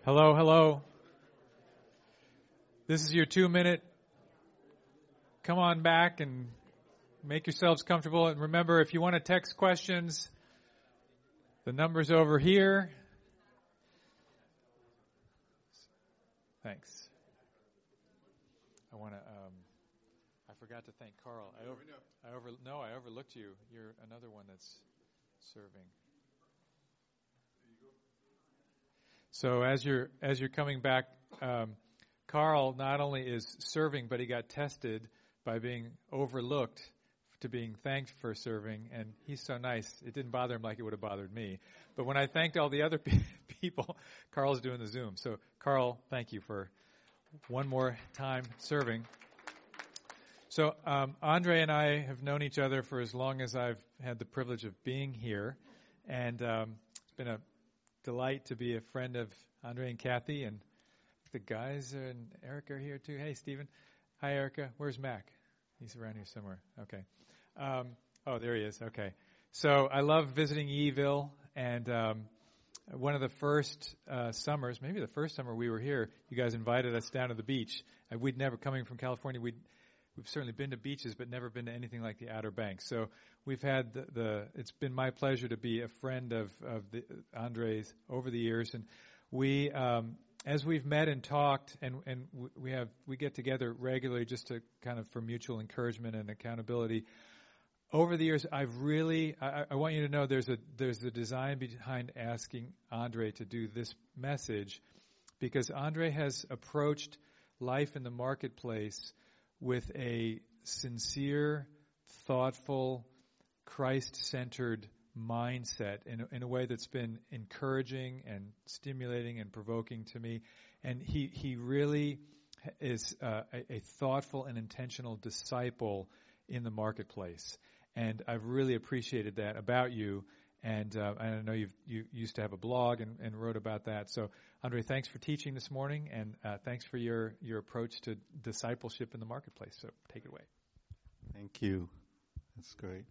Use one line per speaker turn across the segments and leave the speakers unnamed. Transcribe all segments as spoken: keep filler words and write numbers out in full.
Hello, hello. This is your two-minute. Come on back and make yourselves comfortable. And remember, if you want to text questions, the number's over here. Thanks. I want to. Um, I forgot to thank Carl. I over. I over. No, I overlooked you. You're another one that's serving. So as you're as you're coming back, um, Carl not only is serving, but he got tested by being overlooked to being thanked for serving, and he's so nice. It didn't bother him like it would have bothered me. But when I thanked all the other pe- people, Carl's doing the Zoom. So Carl, thank you for one more time serving. So um, Andre and I have known each other for as long as I've had the privilege of being here, and um, it's been a delight to be a friend of Andre and Kathy, and the guys and Erica are here too. Hey, Stephen. Hi, Erica. Where's Mac? He's around here somewhere. Okay. Um, oh, there he is. Okay. So I love visiting Eville, and um, one of the first uh, summers, maybe the first summer we were here, you guys invited us down to the beach. And we'd never, coming from California, we'd We've certainly been to beaches, but never been to anything like the Outer Banks. So we've had the, the it's been my pleasure to be a friend of, of the, Andre's over the years. And we, um, as we've met and talked, and, and we have, we get together regularly just to kind of for mutual encouragement and accountability. Over the years, I've really, I, I want you to know there's a, there's a design behind asking Andre to do this message, because Andre has approached life in the marketplace with a sincere, thoughtful, Christ-centered mindset in a, in a way that's been encouraging and stimulating and provoking to me. And he, he really is uh, a, a thoughtful and intentional disciple in the marketplace. And I've really appreciated that about you. And uh, I know you've, you used to have a blog and, and wrote about that. So, Andre, thanks for teaching this morning, and uh, thanks for your, your approach to discipleship in the marketplace. So, take it away.
Thank you. That's great.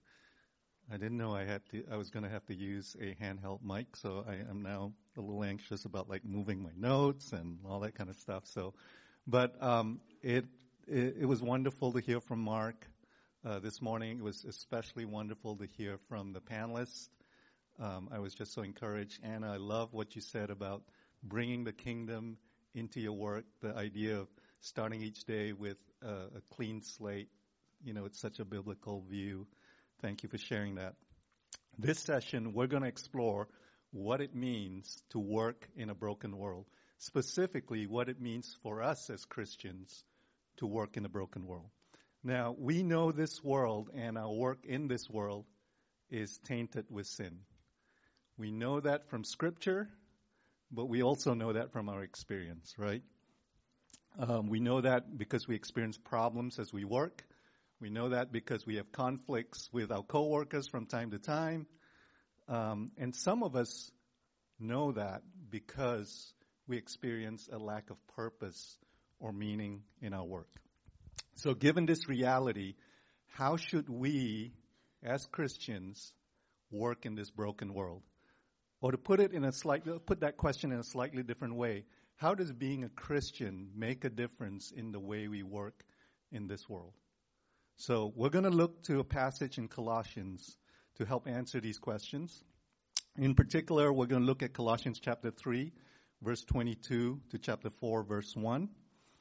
I didn't know I had to. I was going to have to use a handheld mic, so I am now a little anxious about like moving my notes and all that kind of stuff. So, but um, it, it it was wonderful to hear from Mark uh, this morning. It was especially wonderful to hear from the panelists. Um, I was just so encouraged. Anna, I love what you said about bringing the kingdom into your work, the idea of starting each day with uh, a clean slate. You know, it's such a biblical view. Thank you for sharing that. This session, we're going to explore what it means to work in a broken world, specifically what it means for us as Christians to work in a broken world. Now, we know this world and our work in this world is tainted with sin. We know that from Scripture, but we also know that from our experience, right? Um, we know that because we experience problems as we work. We know that because we have conflicts with our coworkers from time to time. Um, and some of us know that because we experience a lack of purpose or meaning in our work. So given this reality, how should we, as Christians, work in this broken world? Or to put it in a slightly, put that question in a slightly different way, how does being a Christian make a difference in the way we work in this world? So we're going to look to a passage in Colossians to help answer these questions. In particular, we're going to look at Colossians chapter three, verse twenty-two to chapter four, verse one.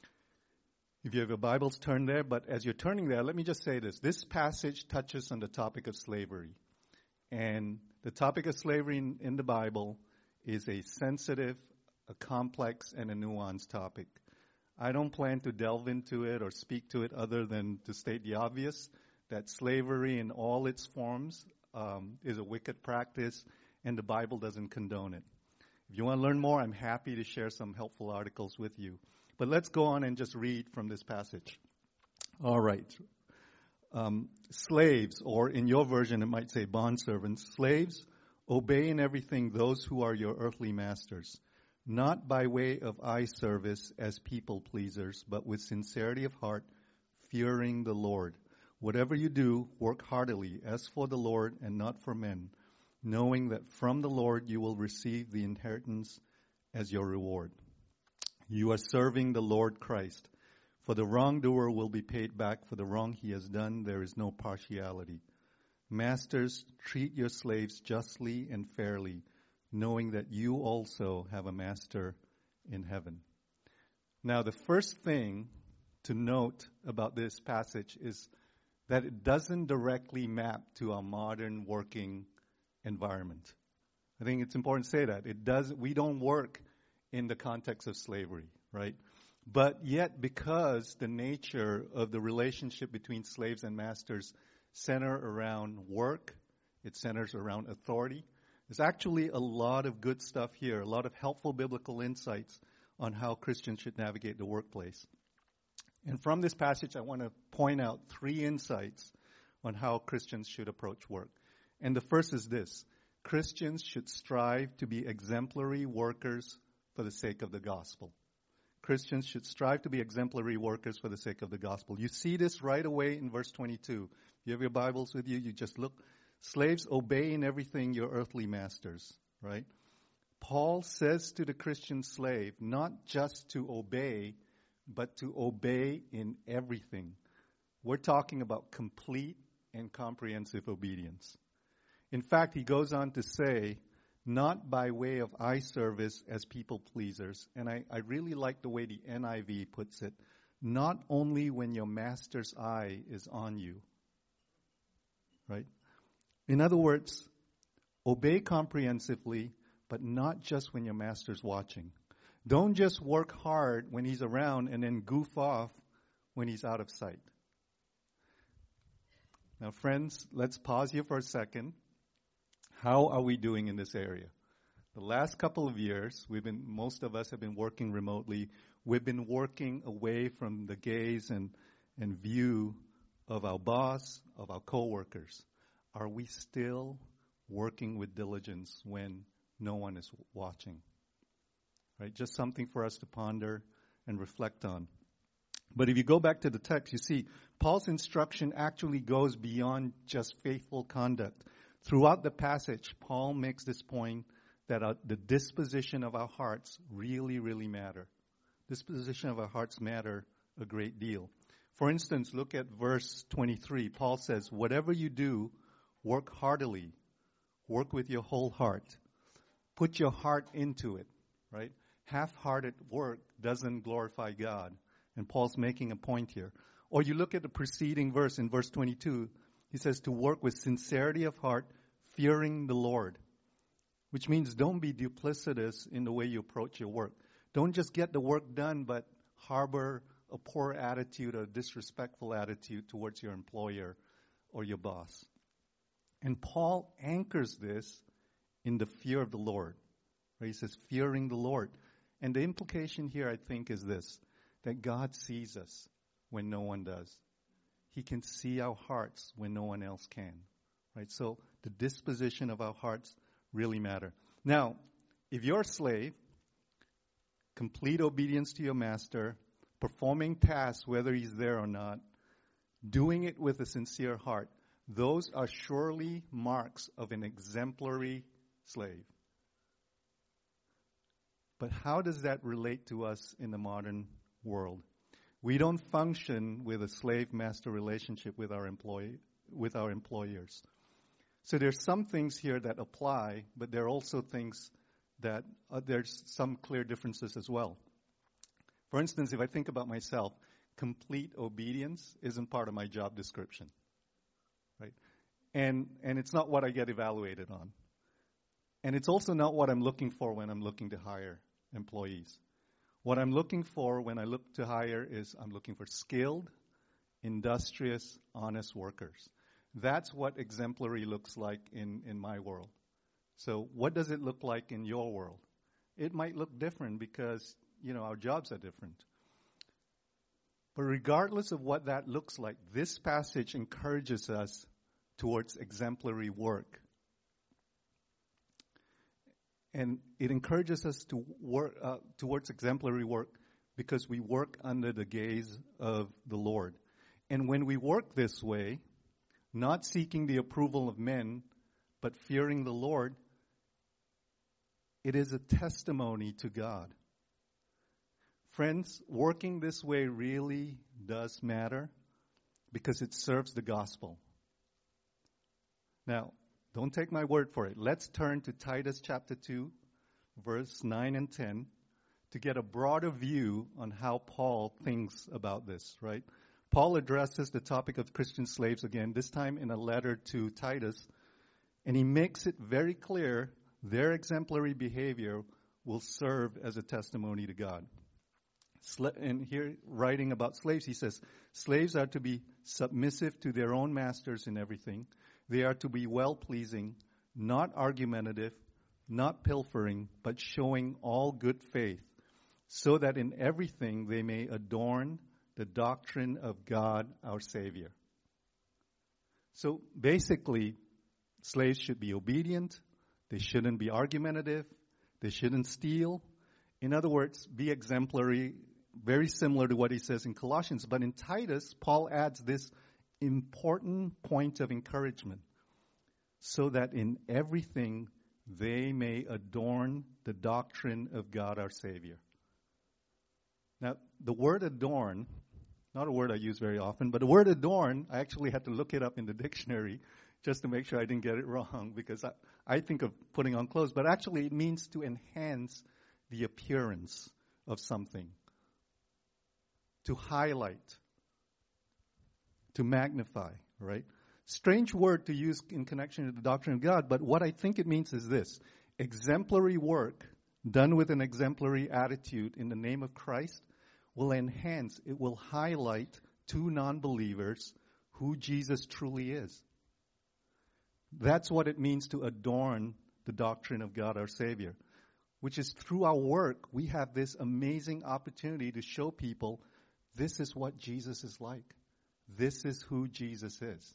If you have your Bibles, turn there. But as you're turning there, let me just say this. This passage touches on the topic of slavery. And the topic of slavery in, in the Bible is a sensitive, a complex, and a nuanced topic. I don't plan to delve into it or speak to it other than to state the obvious, that slavery in all its forms um, is a wicked practice, and the Bible doesn't condone it. If you want to learn more, I'm happy to share some helpful articles with you. But let's go on and just read from this passage. All right. Um, slaves, or in your version it might say bondservants, slaves, obey in everything those who are your earthly masters, not by way of eye service as people pleasers, but with sincerity of heart, fearing the Lord. Whatever you do, work heartily, as for the Lord and not for men, knowing that from the Lord you will receive the inheritance as your reward. You are serving the Lord Christ. For the wrongdoer will be paid back for the wrong he has done. There is no partiality. Masters, treat your slaves justly and fairly, knowing that you also have a master in heaven. Now, the first thing to note about this passage is that it doesn't directly map to our modern working environment. I think it's important to say that. It does. We don't work in the context of slavery, right? But yet, because the nature of the relationship between slaves and masters center around work, it centers around authority, there's actually a lot of good stuff here, a lot of helpful biblical insights on how Christians should navigate the workplace. And from this passage, I want to point out three insights on how Christians should approach work. And the first is this: Christians should strive to be exemplary workers for the sake of the gospel. Christians should strive to be exemplary workers for the sake of the gospel. You see this right away in verse twenty-two. You have your Bibles with you, you just look. Slaves, obey in everything your earthly masters, right? Paul says to the Christian slave, not just to obey, but to obey in everything. We're talking about complete and comprehensive obedience. In fact, he goes on to say, not by way of eye service as people pleasers. And I, I really like the way the N I V puts it. Not only when your master's eye is on you. Right? In other words, obey comprehensively, but not just when your master's watching. Don't just work hard when he's around and then goof off when he's out of sight. Now, friends, let's pause here for a second. How are we doing in this area? The last couple of years, we've been, most of us have been working remotely. We've been working away from the gaze and, and view of our boss, of our coworkers. Are we still working with diligence when no one is watching? Right? Just something for us to ponder and reflect on. But if you go back to the text, you see Paul's instruction actually goes beyond just faithful conduct. Throughout the passage, Paul makes this point that our, the disposition of our hearts really, really matter. Disposition of our hearts matter a great deal. For instance, look at verse twenty-three. Paul says, whatever you do, work heartily. Work with your whole heart. Put your heart into it, right? Half-hearted work doesn't glorify God. And Paul's making a point here. Or you look at the preceding verse in verse twenty-two. He says to work with sincerity of heart, fearing the Lord. Which means don't be duplicitous in the way you approach your work. Don't just get the work done, but harbor a poor attitude, a disrespectful attitude towards your employer or your boss. And Paul anchors this in the fear of the Lord. Right? He says, fearing the Lord. And the implication here, I think, is this, that God sees us when no one does. He can see our hearts when no one else can. Right? So the disposition of our hearts really matter. Now, if you're a slave, complete obedience to your master, performing tasks whether he's there or not, doing it with a sincere heart, those are surely marks of an exemplary slave. But how does that relate to us in the modern world? We don't function with a slave-master relationship with our employee, with our employers. So there's some things here that apply, but there are also things that uh, there's some clear differences as well. For instance, if I think about myself, complete obedience isn't part of my job description, right? And and it's not what I get evaluated on. And it's also not what I'm looking for when I'm looking to hire employees. What I'm looking for when I look to hire is I'm looking for skilled, industrious, honest workers. That's what exemplary looks like in, in my world. So what does it look like in your world? It might look different because, you know, our jobs are different. But regardless of what that looks like, this passage encourages us towards exemplary work. And it encourages us to work uh, towards exemplary work because we work under the gaze of the Lord. And when we work this way, not seeking the approval of men, but fearing the Lord, it is a testimony to God. Friends, working this way really does matter because it serves the gospel. Now, don't take my word for it. Let's turn to Titus chapter two, verse nine and ten, to get a broader view on how Paul thinks about this, right? Paul addresses the topic of Christian slaves again, this time in a letter to Titus, and he makes it very clear their exemplary behavior will serve as a testimony to God. And here, writing about slaves, he says, slaves are to be submissive to their own masters in everything. They are to be well-pleasing, not argumentative, not pilfering, but showing all good faith, so that in everything they may adorn the doctrine of God our Savior. So basically, slaves should be obedient. They shouldn't be argumentative. They shouldn't steal. In other words, be exemplary, very similar to what he says in Colossians. But in Titus, Paul adds this important point of encouragement, so that in everything they may adorn the doctrine of God our Savior. Now, the word adorn, not a word I use very often, but the word adorn, I actually had to look it up in the dictionary just to make sure I didn't get it wrong, because I, I think of putting on clothes, but actually it means to enhance the appearance of something, to highlight, to magnify, right? Strange word to use in connection to the doctrine of God, but what I think it means is this: exemplary work done with an exemplary attitude in the name of Christ will enhance, it will highlight to non-believers who Jesus truly is. That's what it means to adorn the doctrine of God our Savior, which is through our work, we have this amazing opportunity to show people this is what Jesus is like. This is who Jesus is.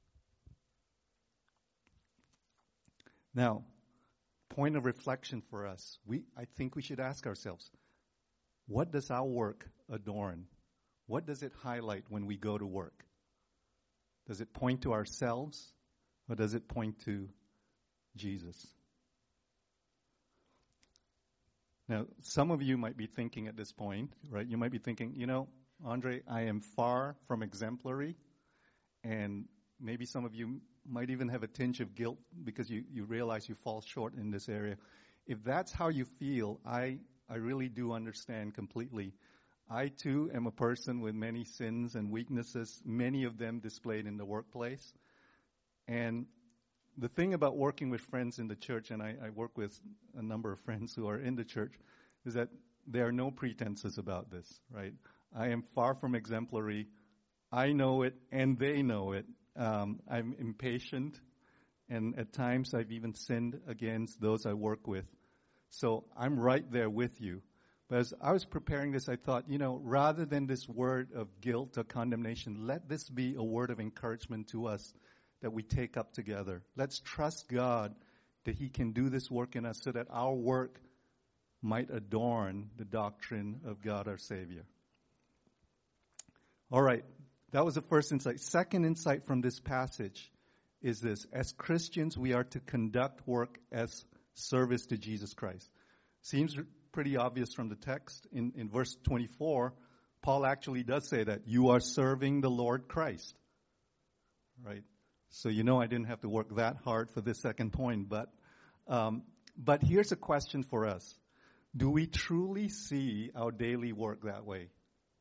Now, point of reflection for us. We, I think we should ask ourselves, what does our work adorn? What does it highlight when we go to work? Does it point to ourselves, or does it point to Jesus? Now, some of you might be thinking at this point, right? You might be thinking, you know, Andre, I am far from exemplary, and maybe some of you might even have a tinge of guilt because you, you realize you fall short in this area. If that's how you feel, I, I really do understand completely. I, too, am a person with many sins and weaknesses, many of them displayed in the workplace. And the thing about working with friends in the church, and I, I work with a number of friends who are in the church, is that there are no pretenses about this, right? I am far from exemplary. I know it, and they know it. Um, I'm impatient, and at times I've even sinned against those I work with. So I'm right there with you. But as I was preparing this, I thought, you know, rather than this word of guilt or condemnation, let this be a word of encouragement to us that we take up together. Let's trust God that He can do this work in us so that our work might adorn the doctrine of God our Savior. All right, that was the first insight. Second insight from this passage is this: as Christians, we are to conduct work as service to Jesus Christ. Seems pretty obvious from the text. In, in verse twenty-four, Paul actually does say that you are serving the Lord Christ, right? So you know I didn't have to work that hard for this second point, but um, but here's a question for us. Do we truly see our daily work that way?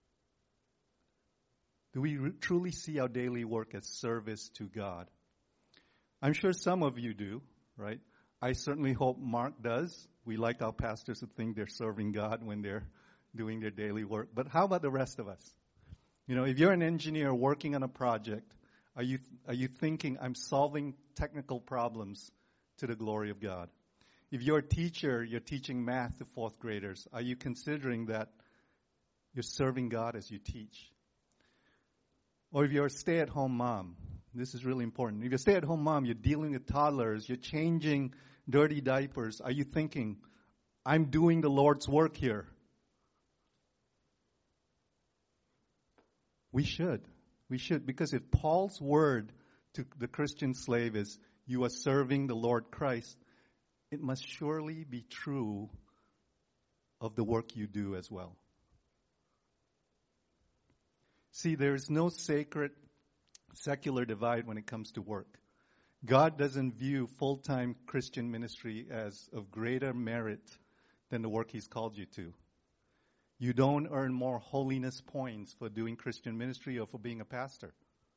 Do we re- truly see our daily work as service to God? I'm sure some of you do, right? I certainly hope Mark does. We like our pastors to think they're serving God when they're doing their daily work. But how about the rest of us? You know, if you're an engineer working on a project, are you are you thinking, I'm solving technical problems to the glory of God? If you're a teacher, you're teaching math to fourth graders, are you considering that you're serving God as you teach? Or if you're a stay-at-home mom, this is really important. If you're a stay-at-home mom, you're dealing with toddlers, you're changing dirty diapers, are you thinking, I'm doing the Lord's work here? We should. We should, because if Paul's word to the Christian slave is, you are serving the Lord Christ, it must surely be true of the work you do as well. See, there is no sacred, secular divide when it comes to work. God doesn't view full-time Christian ministry as of greater merit than the work He's called you to. You don't earn more holiness points for doing Christian ministry or for being a pastor.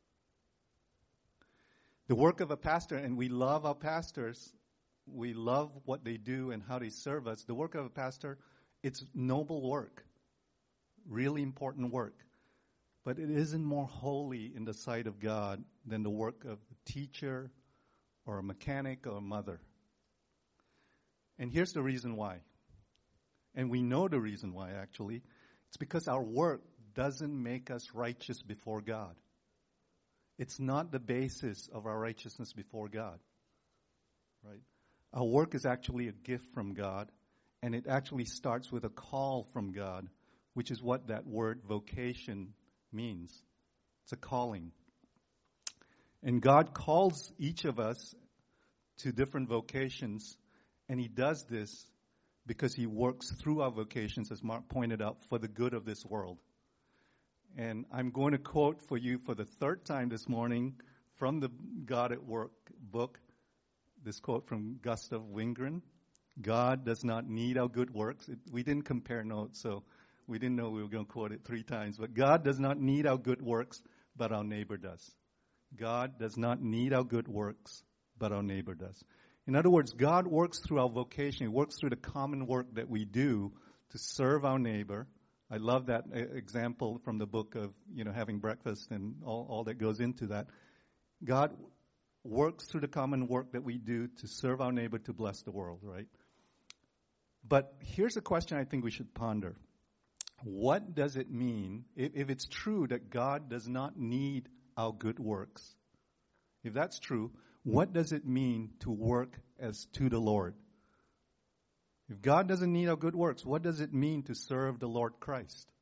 The work of a pastor, and we love our pastors, we love what they do and how they serve us. The work of a pastor, it's noble work, really important work. But it isn't more holy in the sight of God than the work of a teacher or a mechanic or a mother. And here's the reason why. And we know the reason why, actually. It's because our work doesn't make us righteous before God. It's not the basis of our righteousness before God. Right? Our work is actually a gift from God, and it actually starts with a call from God, which is what that word vocation means. It's a calling. And God calls each of us to different vocations, and He does this because He works through our vocations, as Mark pointed out, for the good of this world. And I'm going to quote for you for the third time this morning from the God at Work book, this quote from Gustav Wingren. God does not need our good works. It, we didn't compare notes, so we didn't know we were going to quote it three times. But God does not need our good works, but our neighbor does. God does not need our good works, but our neighbor does. In other words, God works through our vocation. He works through the common work that we do to serve our neighbor. I love that example from the book of, you know, having breakfast and all, all that goes into that. God works through the common work that we do to serve our neighbor, to bless the world, right? But here's a question I think we should ponder. What does it mean if, if it's true that God does not need our good works? If that's true, what does it mean to work as to the Lord? If God doesn't need our good works, what does it mean to serve the Lord Christ?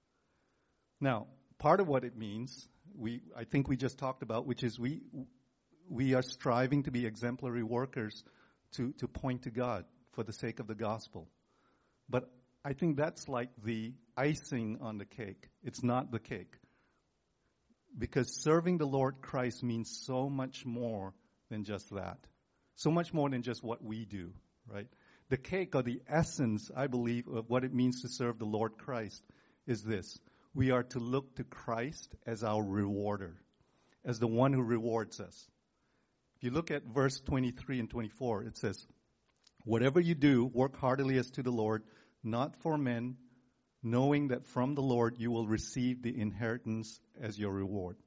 Now, part of what it means, we I think we just talked about, which is we we are striving to be exemplary workers to, to point to God for the sake of the gospel. But I think that's like the icing on the cake. It's not the cake. Because serving the Lord Christ means so much more than just that. So much more than just what we do, right? The cake, or the essence, I believe, of what it means to serve the Lord Christ is this. We are to look to Christ as our rewarder, as the one who rewards us. If you look at verse twenty-three and twenty-four, it says, "Whatever you do, work heartily as to the Lord, not for men, knowing that from the Lord you will receive the inheritance as your reward."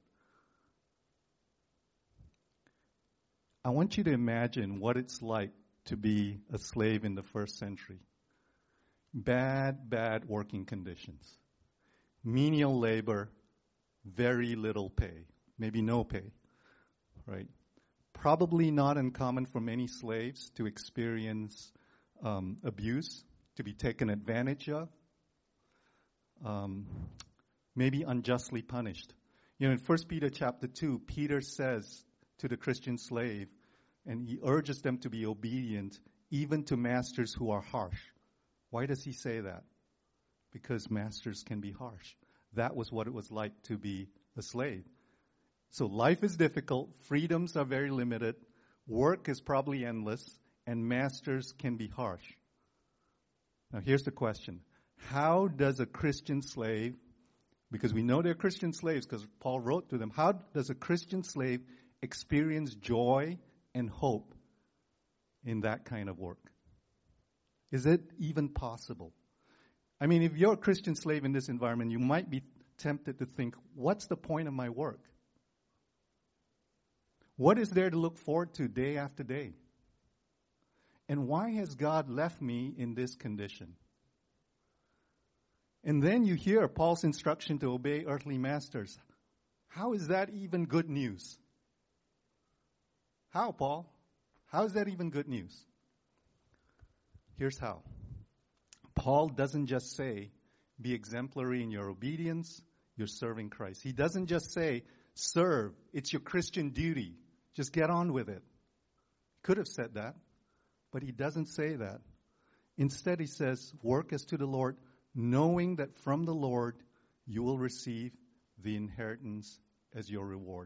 I want you to imagine what it's like to be a slave in the first century. Bad, bad working conditions. Menial labor, very little pay, maybe no pay, right? Probably not uncommon for many slaves to experience um, abuse, to be taken advantage of, um, maybe unjustly punished. You know, in First Peter chapter two, Peter says to the Christian slave, and he urges them to be obedient even to masters who are harsh. Why does he say that? Because masters can be harsh. That was what it was like to be a slave. So life is difficult, freedoms are very limited, work is probably endless, and masters can be harsh. Now here's the question. How does a Christian slave, because we know they're Christian slaves because Paul wrote to them, how does a Christian slave experience joy and hope in that kind of work? Is it even possible? I mean, if you're a Christian slave in this environment, you might be tempted to think, what's the point of my work? What is there to look forward to day after day? And why has God left me in this condition? And then you hear Paul's instruction to obey earthly masters. How is that even good news? How, Paul? How is that even good news? Here's how. Paul doesn't just say, be exemplary in your obedience, you're serving Christ. He doesn't just say, serve, it's your Christian duty. Just get on with it. Could have said that, but he doesn't say that. Instead, he says, work as to the Lord, knowing that from the Lord you will receive the inheritance as your reward.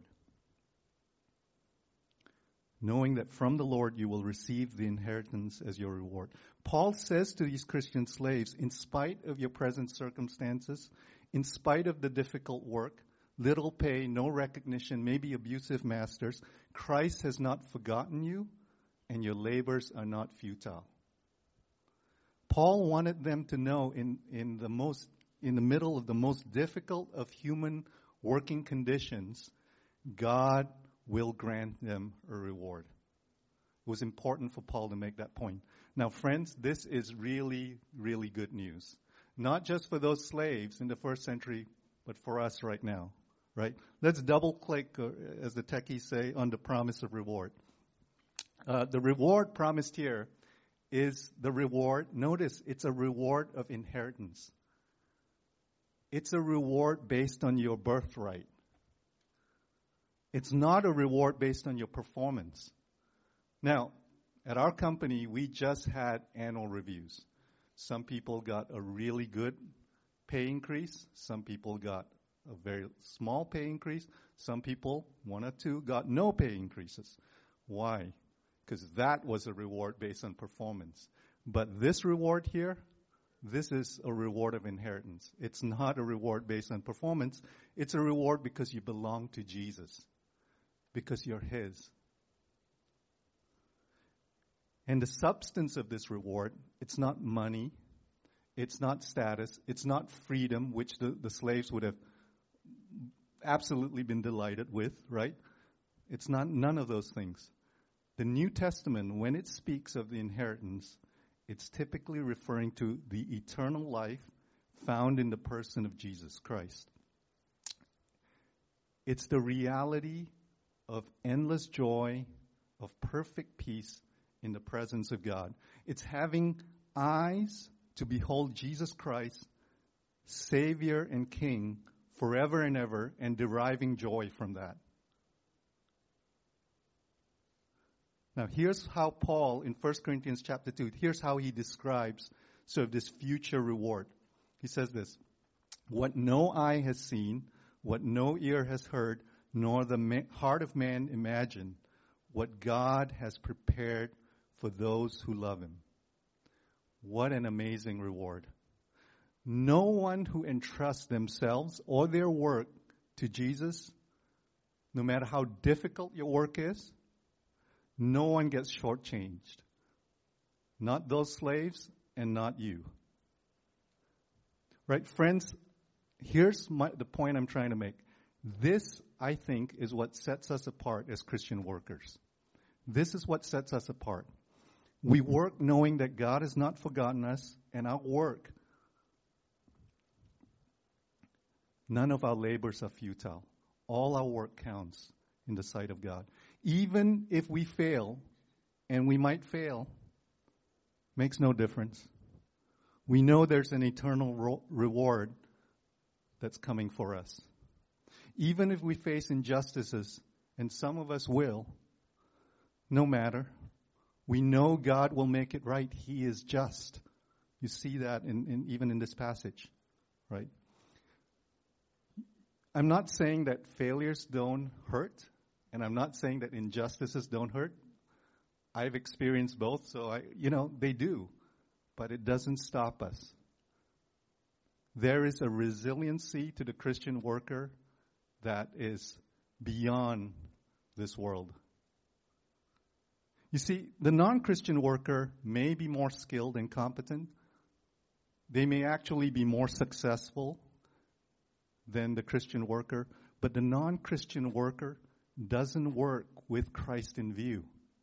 Knowing that from the Lord you will receive the inheritance as your reward. Paul says to these Christian slaves, in spite of your present circumstances, in spite of the difficult work, little pay, no recognition, maybe abusive masters, Christ has not forgotten you, and your labors are not futile. Paul wanted them to know in, in the most in the middle of the most difficult of human working conditions, God will grant them a reward. It was important for Paul to make that point. Now, friends, this is really, really good news. Not just for those slaves in the first century, but for us right now, right? Let's double-click, uh, as the techies say, on the promise of reward. Uh, the reward promised here is the reward. Notice, it's a reward of inheritance. It's a reward based on your birthright. It's not a reward based on your performance. Now, at our company, we just had annual reviews. Some people got a really good pay increase. Some people got a very small pay increase. Some people, one or two, got no pay increases. Why? Because that was a reward based on performance. But this reward here, this is a reward of inheritance. It's not a reward based on performance. It's a reward because you belong to Jesus, because you're His. And the substance of this reward, it's not money, it's not status, it's not freedom, which the, the slaves would have absolutely been delighted with, right? It's not none of those things. The New Testament, when it speaks of the inheritance, it's typically referring to the eternal life found in the person of Jesus Christ. It's the reality of endless joy, of perfect peace in the presence of God. It's having eyes to behold Jesus Christ, Savior and King, forever and ever, and deriving joy from that. Now, here's how Paul, in First Corinthians chapter two, here's how he describes sort of this future reward. He says this, what no eye has seen, what no ear has heard, nor the ma- heart of man imagined, what God has prepared for those who love Him. What an amazing reward. No one who entrusts themselves or their work to Jesus, no matter how difficult your work is, no one gets shortchanged. Not those slaves and not you. Right, friends, here's my, the point I'm trying to make. This, I think, is what sets us apart as Christian workers. This is what sets us apart. We work knowing that God has not forgotten us, and our work, none of our labors are futile. All our work counts in the sight of God. Even if we fail, and we might fail, makes no difference. We know there's an eternal ro- reward that's coming for us. Even if we face injustices, and some of us will, no matter, we know God will make it right. He is just. You see that in, in even in this passage, right? I'm not saying that failures don't hurt, and I'm not saying that injustices don't hurt. I've experienced both, so I, you know, they do, but it doesn't stop us. There is a resiliency to the Christian worker that is beyond this world. You see, the non-Christian worker may be more skilled and competent. They may actually be more successful than the Christian worker, but the non-Christian worker doesn't work with Christ in view.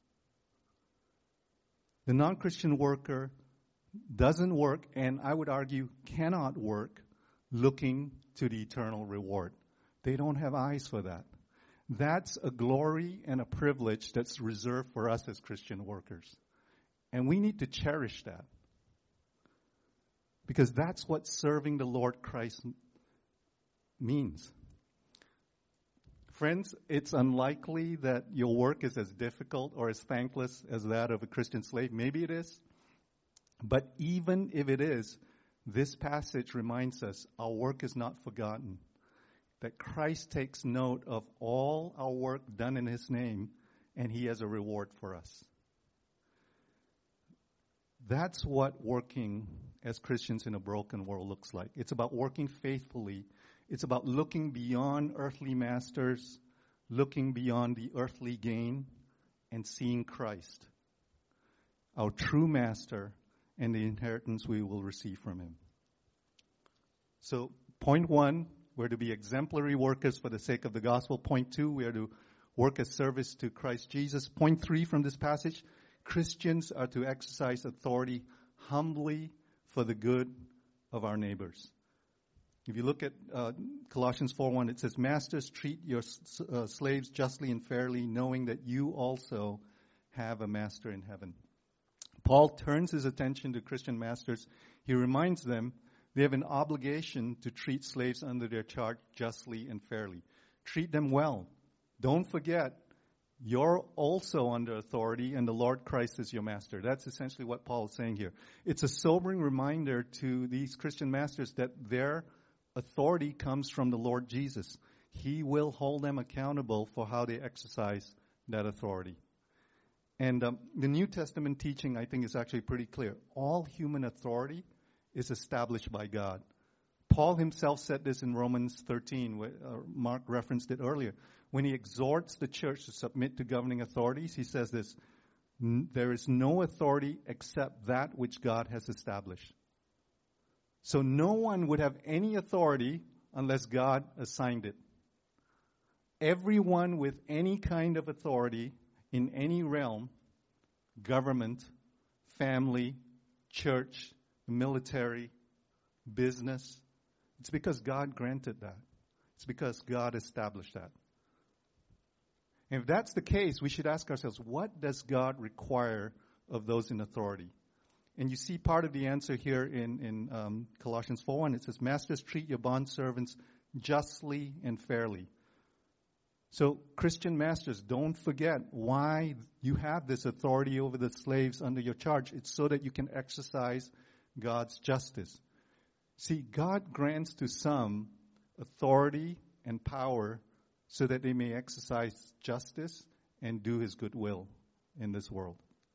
The non-Christian worker doesn't work, and I would argue cannot work, looking to the eternal reward. They don't have eyes for that. That's a glory and a privilege that's reserved for us as Christian workers. And we need to cherish that. Because that's what serving the Lord Christ means. Friends, it's unlikely that your work is as difficult or as thankless as that of a Christian slave. Maybe it is. But even if it is, this passage reminds us our work is not forgotten. that Christ takes note of all our work done in His name, and He has a reward for us. That's what working as Christians in a broken world looks like. It's about working faithfully. It's about looking beyond earthly masters, looking beyond the earthly gain, and seeing Christ, our true master, and the inheritance we will receive from Him. So, point one, we're to be exemplary workers for the sake of the gospel. Point two, we are to work as service to Christ Jesus. Point three from this passage, Christians are to exercise authority humbly for the good of our neighbors. If you look at uh, Colossians four one, it says, Masters, treat your uh, slaves justly and fairly, knowing that you also have a master in heaven. Paul turns his attention to Christian masters. He reminds them they have an obligation to treat slaves under their charge justly and fairly. Treat them well. Don't forget, you're also under authority, and the Lord Christ is your master. That's essentially what Paul is saying here. It's a sobering reminder to these Christian masters that their authority comes from the Lord Jesus. He will hold them accountable for how they exercise that authority. And um, the New Testament teaching, I think, is actually pretty clear. All human authority is established by God. Paul himself said this in Romans thirteen, where, uh, Mark referenced it earlier. When he exhorts the church to submit to governing authorities, he says this, there is no authority except that which God has established. So no one would have any authority unless God assigned it. Everyone with any kind of authority in any realm, government, family, church, military, business, it's because God granted that. It's because God established that. And if that's the case, we should ask ourselves, what does God require of those in authority? And you see part of the answer here in, in um, Colossians four one. It says, Masters, treat your bondservants justly and fairly. So, Christian masters, don't forget why you have this authority over the slaves under your charge. It's so that you can exercise God's justice. See, God grants to some authority and power so that they may exercise justice and do His good will in this world.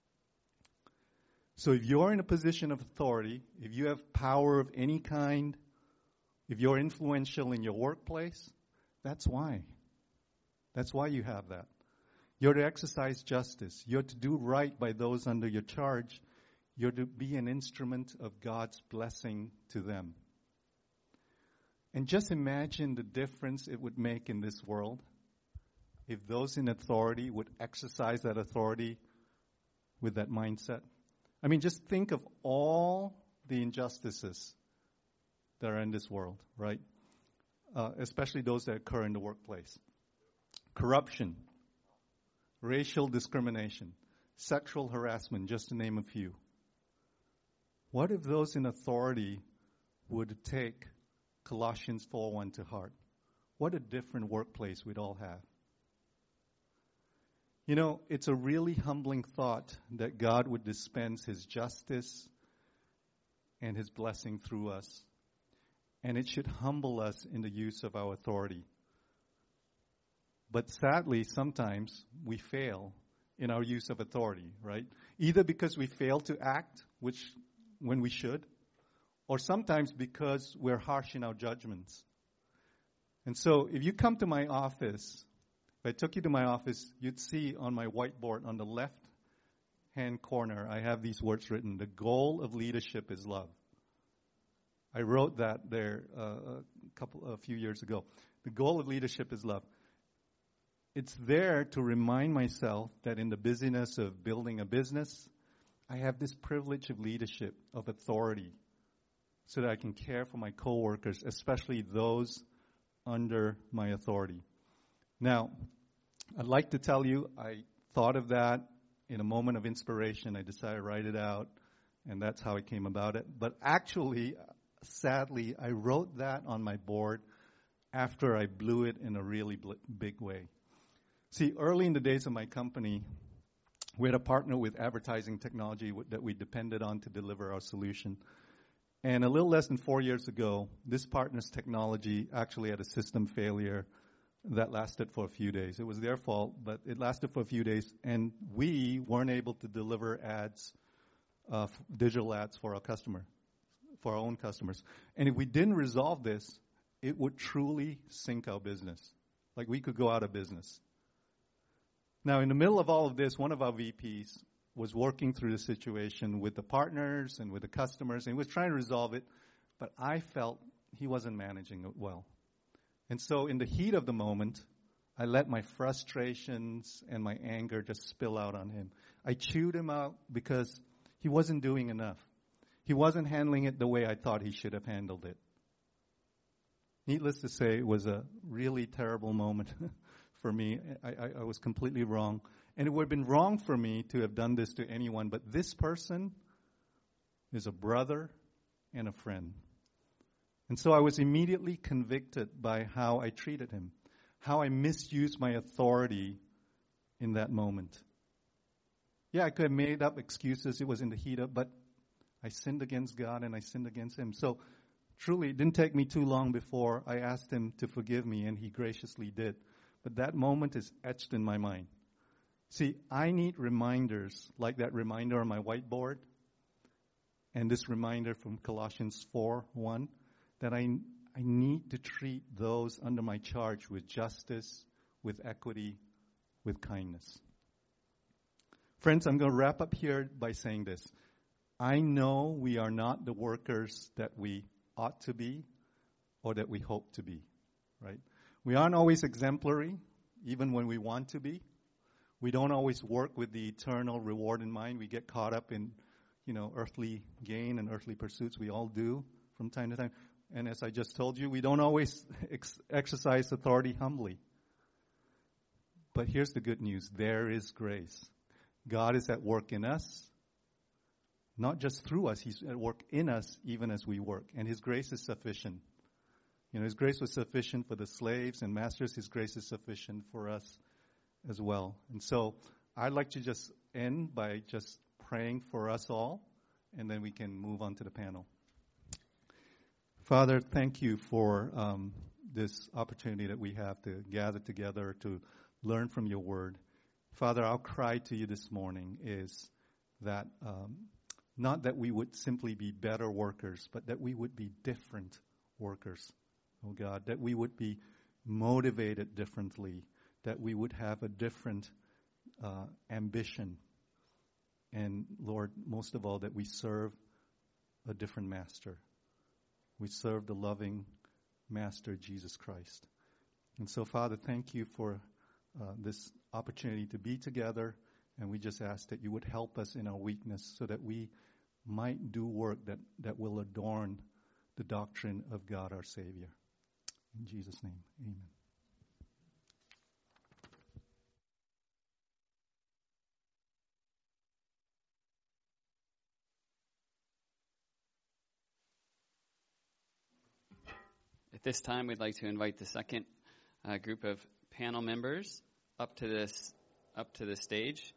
So if you're in a position of authority, if you have power of any kind, if you're influential in your workplace, that's why. That's why you have that. You're to exercise justice. You're to do right by those under your charge. You're to be an instrument of God's blessing to them. And just imagine the difference it would make in this world if those in authority would exercise that authority with that mindset. I mean, just think of all the injustices that are in this world, right? Uh, especially those that occur in the workplace. Corruption, racial discrimination, sexual harassment, just to name a few. What if those in authority would take Colossians four one to heart? What a different workplace we'd all have. You know, it's a really humbling thought that God would dispense His justice and His blessing through us. And it should humble us in the use of our authority. But sadly, sometimes we fail in our use of authority, right? Either because we fail to act, which when we should, or sometimes because we're harsh in our judgments. And so if you come to my office, if I took you to my office, you'd see on my whiteboard on the left-hand corner, I have these words written, the goal of leadership is love. I wrote that there uh, a couple, a few years ago. The goal of leadership is love. It's there to remind myself that in the busyness of building a business, I have this privilege of leadership, of authority, so that I can care for my coworkers, especially those under my authority. Now, I'd like to tell you, I thought of that in a moment of inspiration. I decided to write it out, and that's how I came about it. But actually, sadly, I wrote that on my board after I blew it in a really bl- big way. See, early in the days of my company, we had a partner with advertising technology w- that we depended on to deliver our solution. And a little less than four years ago, this partner's technology actually had a system failure that lasted for a few days. It was their fault, but it lasted for a few days, and we weren't able to deliver ads, uh, f- digital ads for our customer, for our own customers. And if we didn't resolve this, it would truly sink our business. Like, we could go out of business. Now, in the middle of all of this, one of our V Ps was working through the situation with the partners and with the customers, and he was trying to resolve it, but I felt he wasn't managing it well. And so in the heat of the moment, I let my frustrations and my anger just spill out on him. I chewed him out because he wasn't doing enough. He wasn't handling it the way I thought he should have handled it. Needless to say, it was a really terrible moment for me. I, I, I was completely wrong. And it would have been wrong for me to have done this to anyone, but this person is a brother and a friend. And so I was immediately convicted by how I treated him, how I misused my authority in that moment. Yeah, I could have made up excuses. It was in the heat of, but I sinned against God and I sinned against him. So truly, it didn't take me too long before I asked him to forgive me, and he graciously did. But that moment is etched in my mind. See, I need reminders like that reminder on my whiteboard and this reminder from Colossians four one. That I, I need to treat those under my charge with justice, with equity, with kindness. Friends, I'm going to wrap up here by saying this. I know we are not the workers that we ought to be or that we hope to be, right? We aren't always exemplary, even when we want to be. We don't always work with the eternal reward in mind. We get caught up in, you know, earthly gain and earthly pursuits. We all do from time to time. And as I just told you, we don't always ex- exercise authority humbly. But here's the good news. There is grace. God is at work in us, not just through us. He's at work in us even as we work. And his grace is sufficient. You know, his grace was sufficient for the slaves and masters. His grace is sufficient for us as well. And so I'd like to just end by just praying for us all, and then we can move on to the panel. Father, thank you for um, this opportunity that we have to gather together to learn from your word. Father, our cry to you this morning is that um, not that we would simply be better workers, but that we would be different workers, oh God, that we would be motivated differently, that we would have a different uh, ambition, and Lord, most of all, that we serve a different master. We serve the loving Master, Jesus Christ. And so, Father, thank you for uh, this opportunity to be together, and we just ask that you would help us in our weakness so that we might do work that, that will adorn the doctrine of God our Savior. In Jesus' name, amen.
At this time, we'd like to invite the second uh, group of panel members up to this up to the stage.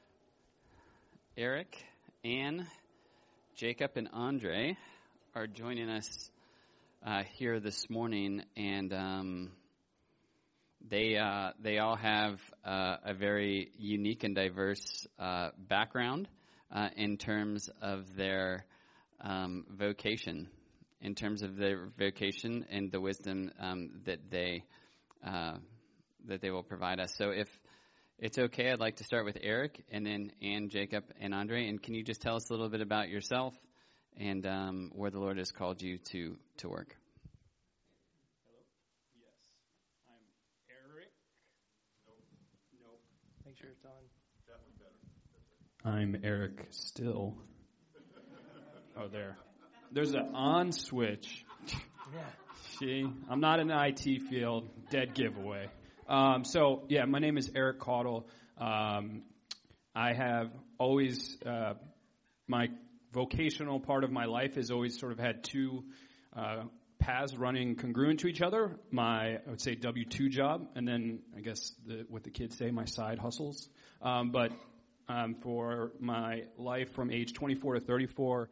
Eric, Anne, Jacob, and Andre are joining us uh, here this morning, and um, they uh, they all have uh, a very unique and diverse uh, background uh, in terms of their um, vocation. in terms of their vocation and the wisdom um, that they uh, that they will provide us. So if it's okay, I'd like to start with Eric, and then Anne, Jacob, and Andre. And can you just tell us a little bit about yourself and um, where the Lord has called you to, to work?
Hello? Yes. I'm Eric. Nope. Nope. Make sure it's on. That one better. I'm Eric Still. Oh, there. There's an on switch. Yeah. See, I'm not in the I T field. Dead giveaway. Um, so, yeah, my name is Eric Caudle. Um, I have always, uh, my vocational part of my life has always sort of had two uh, paths running congruent to each other. My, I would say, W two job, and then I guess the, what the kids say, my side hustles. Um, but um, for my life from age twenty-four to thirty-four,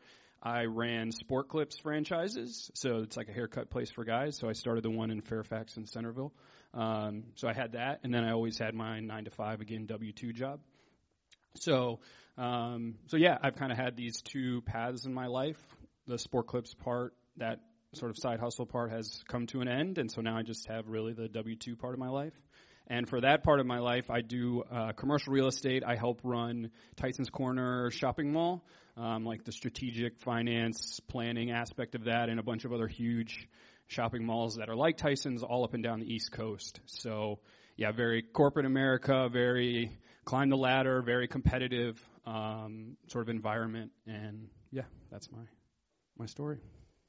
I ran Sport Clips franchises, so it's like a haircut place for guys. So I started the one in Fairfax and Centerville. Um, so I had that, and then I always had my nine to five, again, W two job. So, um, so yeah, I've kind of had these two paths in my life. The Sport Clips part, that sort of side hustle part, has come to an end, and so now I just have really the W two part of my life. And for that part of my life, I do uh, commercial real estate. I help run Tyson's Corner shopping mall, um, like the strategic finance planning aspect of that, and a bunch of other huge shopping malls that are like Tyson's all up and down the East Coast. So, yeah, very corporate America, very climb the ladder, very competitive um, sort of environment. And, yeah, that's my my story.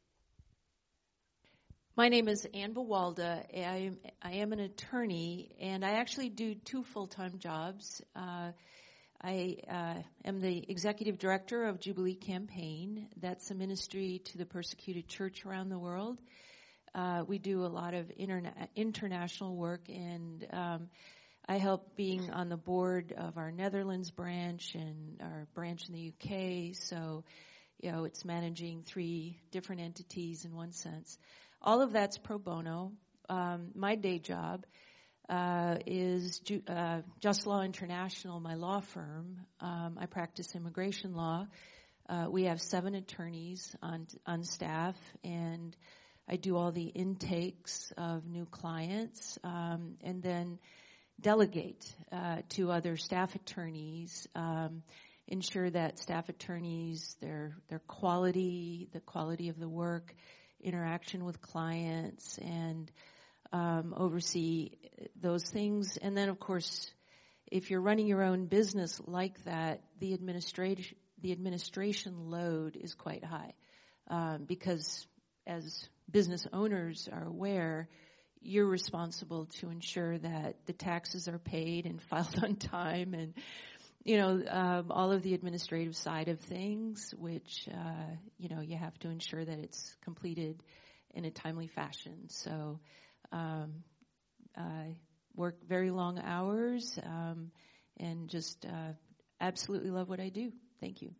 My name is Ann Bawalda. I am, I am an attorney, and I actually do two full-time jobs. Uh, I uh, am the executive director of Jubilee Campaign. That's a ministry to the persecuted church around the world. Uh, we do a lot of interna- international work, and um, I help being on the board of our Netherlands branch and our branch in the U K. So, you know, it's managing three different entities in one sense. All of that's pro bono. Um, my day job uh, is Ju- uh, Just Law International, my law firm. Um, I practice immigration law. Uh, we have seven attorneys on on staff, and I do all the intakes of new clients, um, and then delegate uh, to other staff attorneys. Um, ensure that staff attorneys, their their quality, the quality of the work, interaction with clients, and um, oversee those things. And then, of course, if you're running your own business like that, the administration the administration load is quite high um, because, as business owners are aware, you're responsible to ensure that the taxes are paid and filed on time, and you know, um, all of the administrative side of things, which, uh, you know, you have to ensure that it's completed in a timely fashion. So um, I work very long hours um, and just uh, absolutely love what I do. Thank you.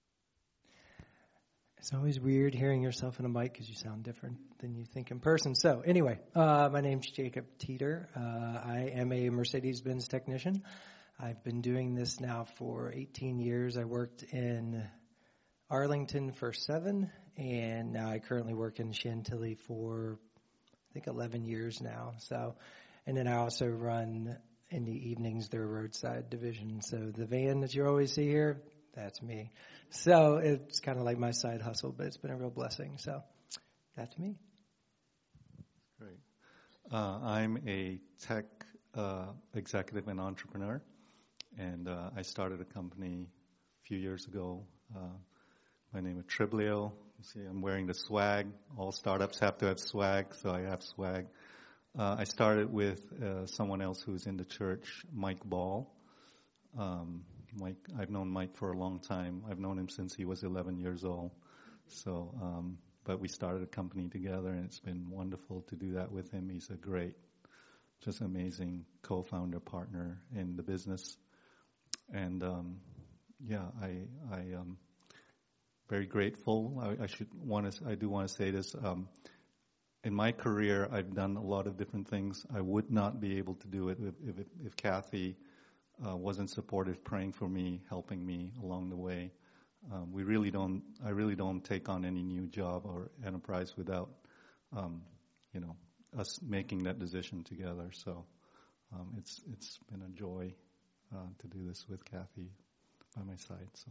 It's always weird hearing yourself in a mic because you sound different than you think in person. So anyway, uh, my name's Jacob Teeter. Uh, I am a Mercedes-Benz technician. I've been doing this now for eighteen years. I worked in Arlington for seven, and now I currently work in Chantilly for, I think, eleven years now. So, and then I also run in the evenings their roadside division. So the van that you always see here, that's me. So it's kind of like my side hustle, but it's been a real blessing. So that's me.
Great. Uh, I'm a tech uh, executive and entrepreneur. And uh, I started a company a few years ago. Uh, my name is Triblio. You see, I'm wearing the swag. All startups have to have swag, so I have swag. Uh, I started with uh, someone else who's in the church, Mike Ball. Um, Mike, I've known Mike for a long time. I've known him since he was eleven years old. So, um, but we started a company together, and it's been wonderful to do that with him. He's a great, just amazing co-founder partner in the business. And um, yeah, I I am very grateful. I, I should want to I do want to say this. Um, in my career, I've done a lot of different things. I would not be able to do it if if, if Kathy uh, wasn't supportive, praying for me, helping me along the way. Um, we really don't. I really don't take on any new job or enterprise without, um, you know, us making that decision together. So um, it's it's been a joy. Uh, to do this with Kathy by my side. So,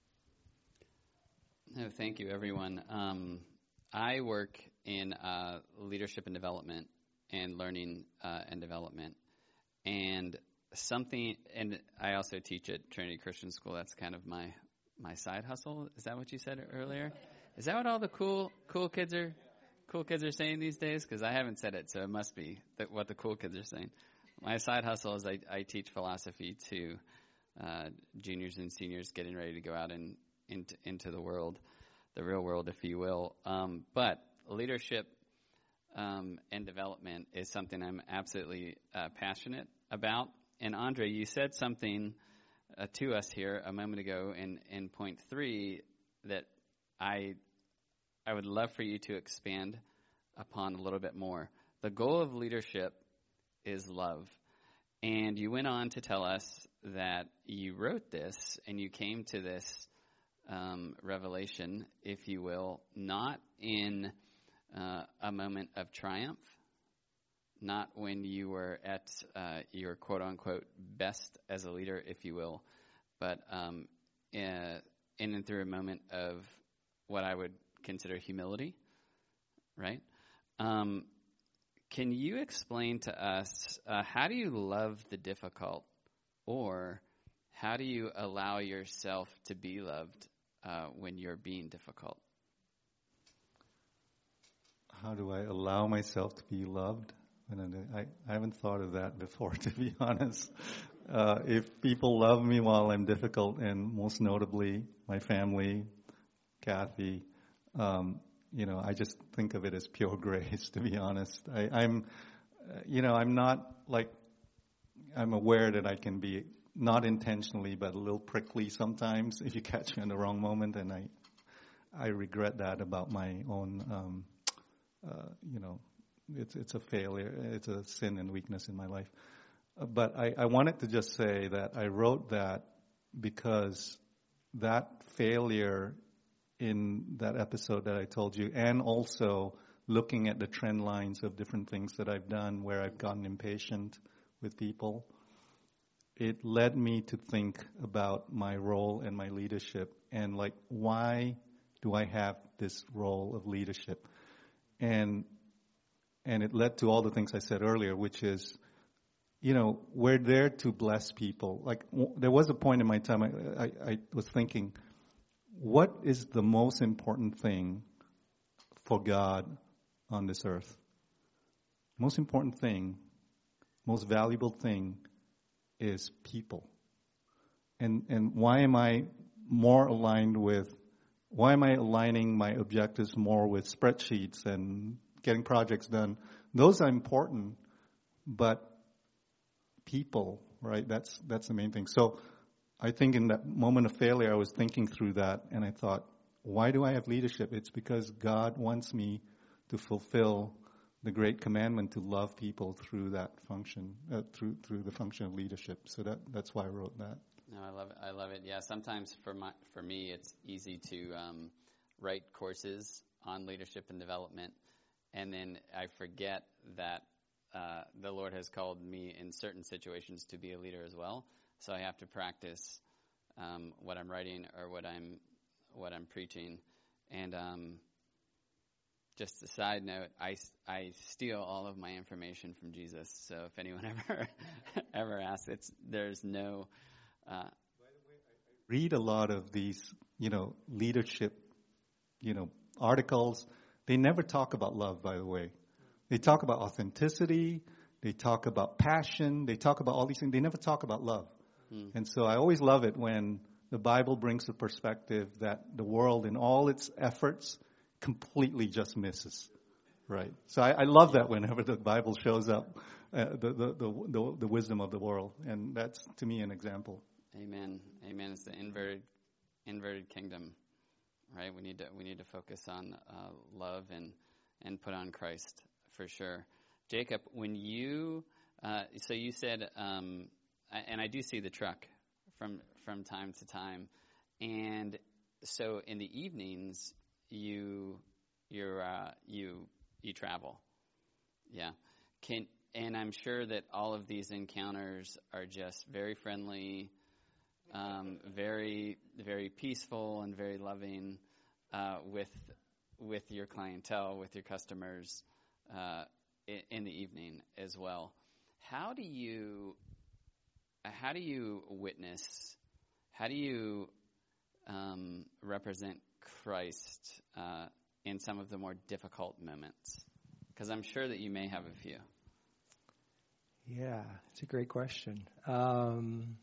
no, thank you, everyone. Um, I work in uh, leadership and development and learning uh, and development, and something. And I also teach at Trinity Christian School. That's kind of my my side hustle. Is that what you said earlier? Is that what all the cool cool kids are cool kids are saying these days? Because I haven't said it, so it must be that what the cool kids are saying. My side hustle is I, I teach philosophy to uh, juniors and seniors getting ready to go out in, into, into the world, the real world, if you will. Um, but leadership um, and development is something I'm absolutely uh, passionate about. And Andre, you said something uh, to us here a moment ago in, in point three that I I would love for you to expand upon a little bit more. The goal of leadership is love. And you went on to tell us that you wrote this and you came to this um, revelation, if you will, not in uh, a moment of triumph, not when you were at uh, your quote-unquote best as a leader, if you will, but um, in, in and through a moment of what I would consider humility, right? Um, can you explain to us, uh, how do you love the difficult, or how do you allow yourself to be loved uh, when you're being difficult?
How do I allow myself to be loved? I, I haven't thought of that before, to be honest. Uh, if people love me while I'm difficult, and most notably my family, Kathy, um, you know, I just think of it as pure grace, to be honest. I, I'm, uh, you know, I'm not like, I'm aware that I can be not intentionally, but a little prickly sometimes if you catch me in the wrong moment, and I, I regret that about my own, um, uh, you know, it's it's a failure, it's a sin and weakness in my life. Uh, but I, I wanted to just say that I wrote that because that failure in that episode that I told you, and also looking at the trend lines of different things that I've done where I've gotten impatient with people, it led me to think about my role and my leadership, and like, why do I have this role of leadership? And and it led to all the things I said earlier, which is, you know, we're there to bless people. Like, w- there was a point in my time I, I, I was thinking, what is the most important thing for God on this earth? Most important thing, most valuable thing is people. And and why am I more aligned with, why am I aligning my objectives more with spreadsheets and getting projects done? Those are important, but people, right? That's that's the main thing. So I think in that moment of failure, I was thinking through that, and I thought, why do I have leadership? It's because God wants me to fulfill the great commandment to love people through that function, uh, through through the function of leadership. So that that's why I wrote that.
No, I love it. I love it. Yeah, sometimes for my for me, it's easy to um, write courses on leadership and development, and then I forget that uh, the Lord has called me in certain situations to be a leader as well. So I have to practice um, what I'm writing or what I'm what I'm preaching. And um, just a side note, I, I steal all of my information from Jesus. So if anyone ever ever asks, it's there's no. Uh,
By the way, I, I read a lot of these, you know, leadership, you know, articles. They never talk about love, by the way. They talk about authenticity. They talk about passion. They talk about all these things. They never talk about love. Hmm. And so I always love it when the Bible brings the perspective that the world, in all its efforts, completely just misses. Right? So I, I love that whenever the Bible shows up, uh, the, the, the, the, the wisdom of the world. And that's, to me, an example.
Amen. Amen. It's the inverted, inverted kingdom, right? We need to we need to focus on uh, love and and put on Christ for sure. Jacob, when you uh, so you said, um, and I do see the truck from from time to time, and so in the evenings you you're uh, you you travel, yeah. Can and I'm sure that all of these encounters are just very friendly. Um, very, very peaceful and very loving uh, with with your clientele, with your customers uh, in, in the evening as well. How do you how do you witness? How do you um, represent Christ uh, in some of the more difficult moments? Because I'm sure that you may have a few.
Yeah, it's a great question. Um,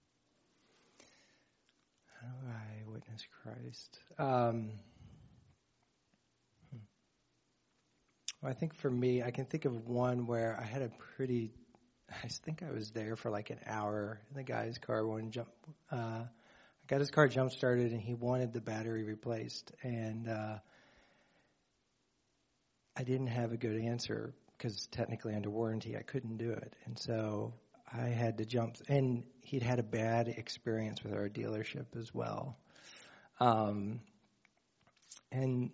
How do I witness Christ? Um, well, I think for me, I can think of one where I had a pretty, I think I was there for like an hour in the guy's car when jump. Uh, I got his car jump started, and he wanted the battery replaced, and uh, I didn't have a good answer because technically under warranty I couldn't do it, and so I had to jump. And he'd had a bad experience with our dealership as well, um, and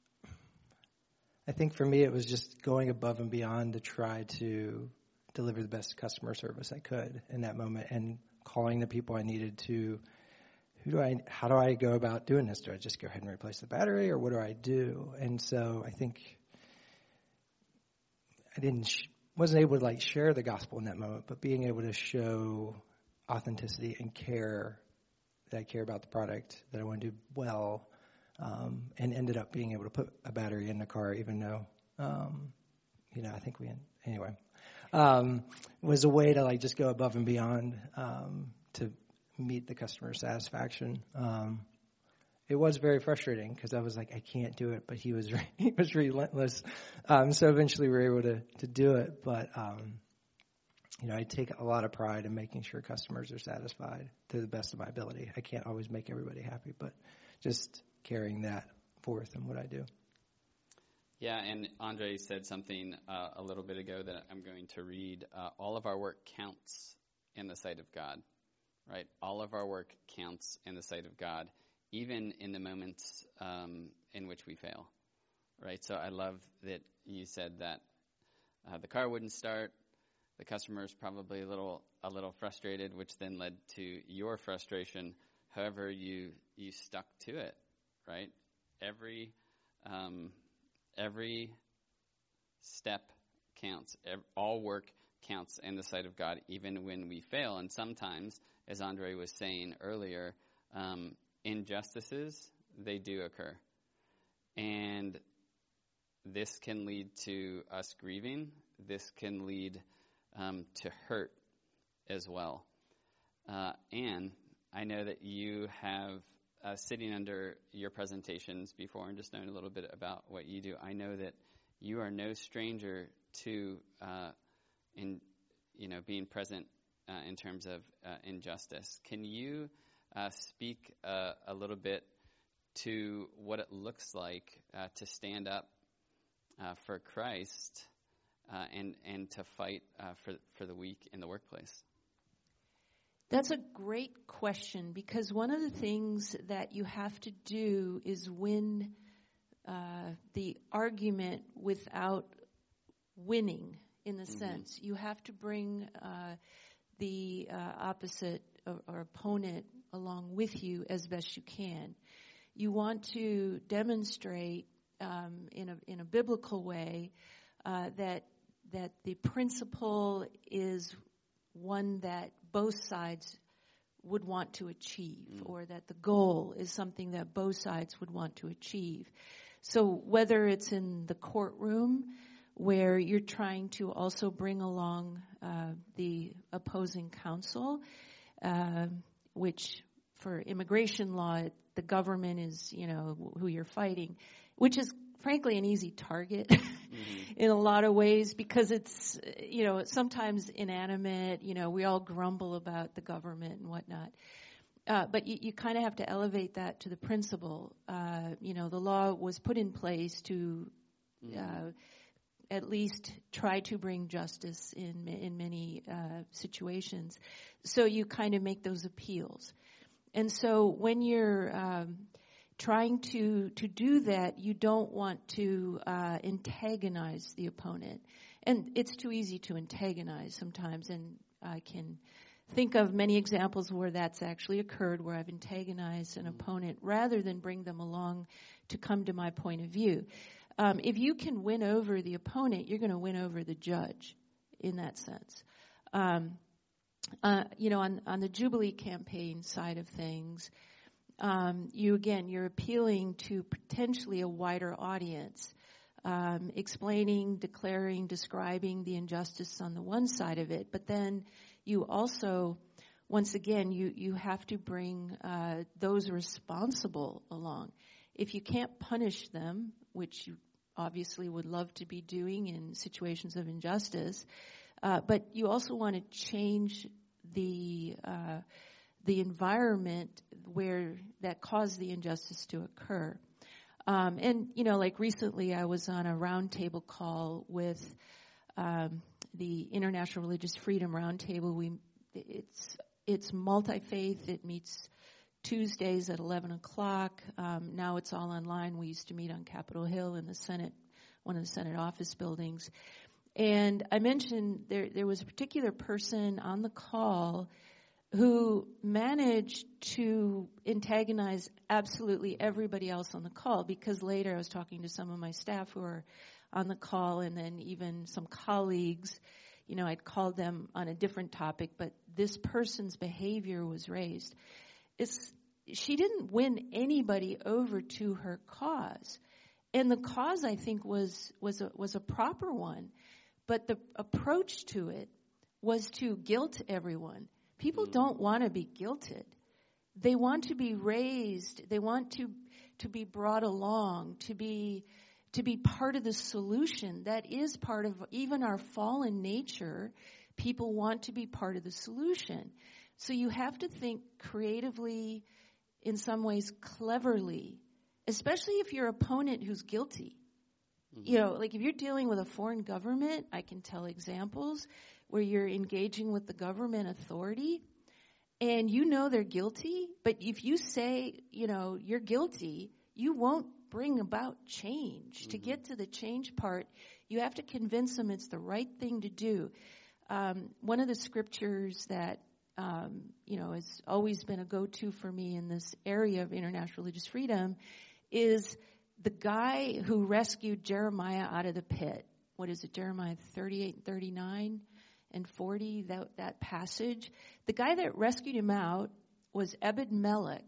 I think for me it was just going above and beyond to try to deliver the best customer service I could in that moment, and calling the people I needed to. Who do I? How do I go about doing this? Do I just go ahead and replace the battery, or what do I do? And so I think I didn't sh- wasn't able to like share the gospel in that moment, but being able to show authenticity and care, that I care about the product, that I want to do well, um, and ended up being able to put a battery in the car, even though um, you know I think we anyway um, was a way to like just go above and beyond um, to meet the customer satisfaction. Um, it was very frustrating because I was like, I can't do it, but he was re- he was relentless. Um, so eventually we were able to to do it. But um, you know, I take a lot of pride in making sure customers are satisfied to the best of my ability. I can't always make everybody happy, but just carrying that forth in what I do.
Yeah, and Andre said something uh, a little bit ago that I'm going to read. Uh, all of our work counts in the sight of God. Right, all of our work counts in the sight of God, even in the moments um, in which we fail. Right, so I love that you said that uh, the car wouldn't start. The customer is probably a little a little frustrated, which then led to your frustration. However, you you stuck to it. Right, every um, every step counts. Every, all work counts in the sight of God, even when we fail. And sometimes, as Andre was saying earlier, um, injustices, they do occur. And this can lead to us grieving. This can lead um, to hurt as well. Uh, and I know that you have, uh, sitting under your presentations before and just knowing a little bit about what you do, I know that you are no stranger to uh, in you know being present Uh, in terms of uh, injustice. Can you uh, speak uh, a little bit to what it looks like uh, to stand up uh, for Christ uh, and and to fight uh, for for the weak in the workplace?
That's a great question, because one of the things that you have to do is win uh, the argument without winning, in the mm-hmm. sense. You have to bring uh, the uh, opposite or, or opponent along with you as best you can. You want to demonstrate um, in a in a biblical way uh, that that the principle is one that both sides would want to achieve, mm. or that the goal is something that both sides would want to achieve. So whether it's in the courtroom, where you're trying to also bring along uh, the opposing counsel, uh, which for immigration law, the government is, you know, who you're fighting, which is frankly an easy target mm-hmm. in a lot of ways, because it's, you know, sometimes inanimate. You know, we all grumble about the government and whatnot. Uh, but you, you kind of have to elevate that to the principle. Uh, you know, the law was put in place to uh, mm-hmm. at least try to bring justice in in many uh, situations. So you kind of make those appeals. And so when you're um, trying to, to do that, you don't want to uh, antagonize the opponent. And it's too easy to antagonize sometimes, and I can think of many examples where that's actually occurred, where I've antagonized an opponent rather than bring them along to come to my point of view. Um, if you can win over the opponent, you're going to win over the judge in that sense. Um, uh, you know, on, on the Jubilee campaign side of things, um, you again, you're appealing to potentially a wider audience, um, explaining, declaring, describing the injustice on the one side of it, but then you also, once again, you, you have to bring uh, those responsible along. If you can't punish them, which you obviously would love to be doing in situations of injustice, uh, but you also want to change the uh, the environment where that caused the injustice to occur. Um, and, you know, like recently I was on a roundtable call with um, the International Religious Freedom Roundtable. We, it's, it's multi-faith. It meets Tuesdays at eleven o'clock. Um, now it's all online. We used to meet on Capitol Hill in the Senate, one of the Senate office buildings. And I mentioned there, there was a particular person on the call who managed to antagonize absolutely everybody else on the call, because later I was talking to some of my staff who are on the call, and then even some colleagues. You know, I'd called them on a different topic, but this person's behavior was raised. It's, she didn't win anybody over to her cause. And the cause, I think, was was a, was a proper one. But the approach to it was to guilt everyone. People don't want to be guilted. They want to be raised. They want to to be brought along, to be to be part of the solution. That is part of even our fallen nature. People want to be part of the solution. So you have to think creatively, in some ways cleverly, especially if your opponent who's guilty. Mm-hmm. You know, like if you're dealing with a foreign government, I can tell examples where you're engaging with the government authority and you know they're guilty, but if you say, you know, you're guilty, you won't bring about change. Mm-hmm. To get to the change part, you have to convince them it's the right thing to do. Um, one of the scriptures that, um, you know, has always been a go-to for me in this area of international religious freedom is the guy who rescued Jeremiah out of the pit. What is it, Jeremiah thirty-eight and thirty-nine and forty, that, that passage? The guy that rescued him out was Ebed-Melech.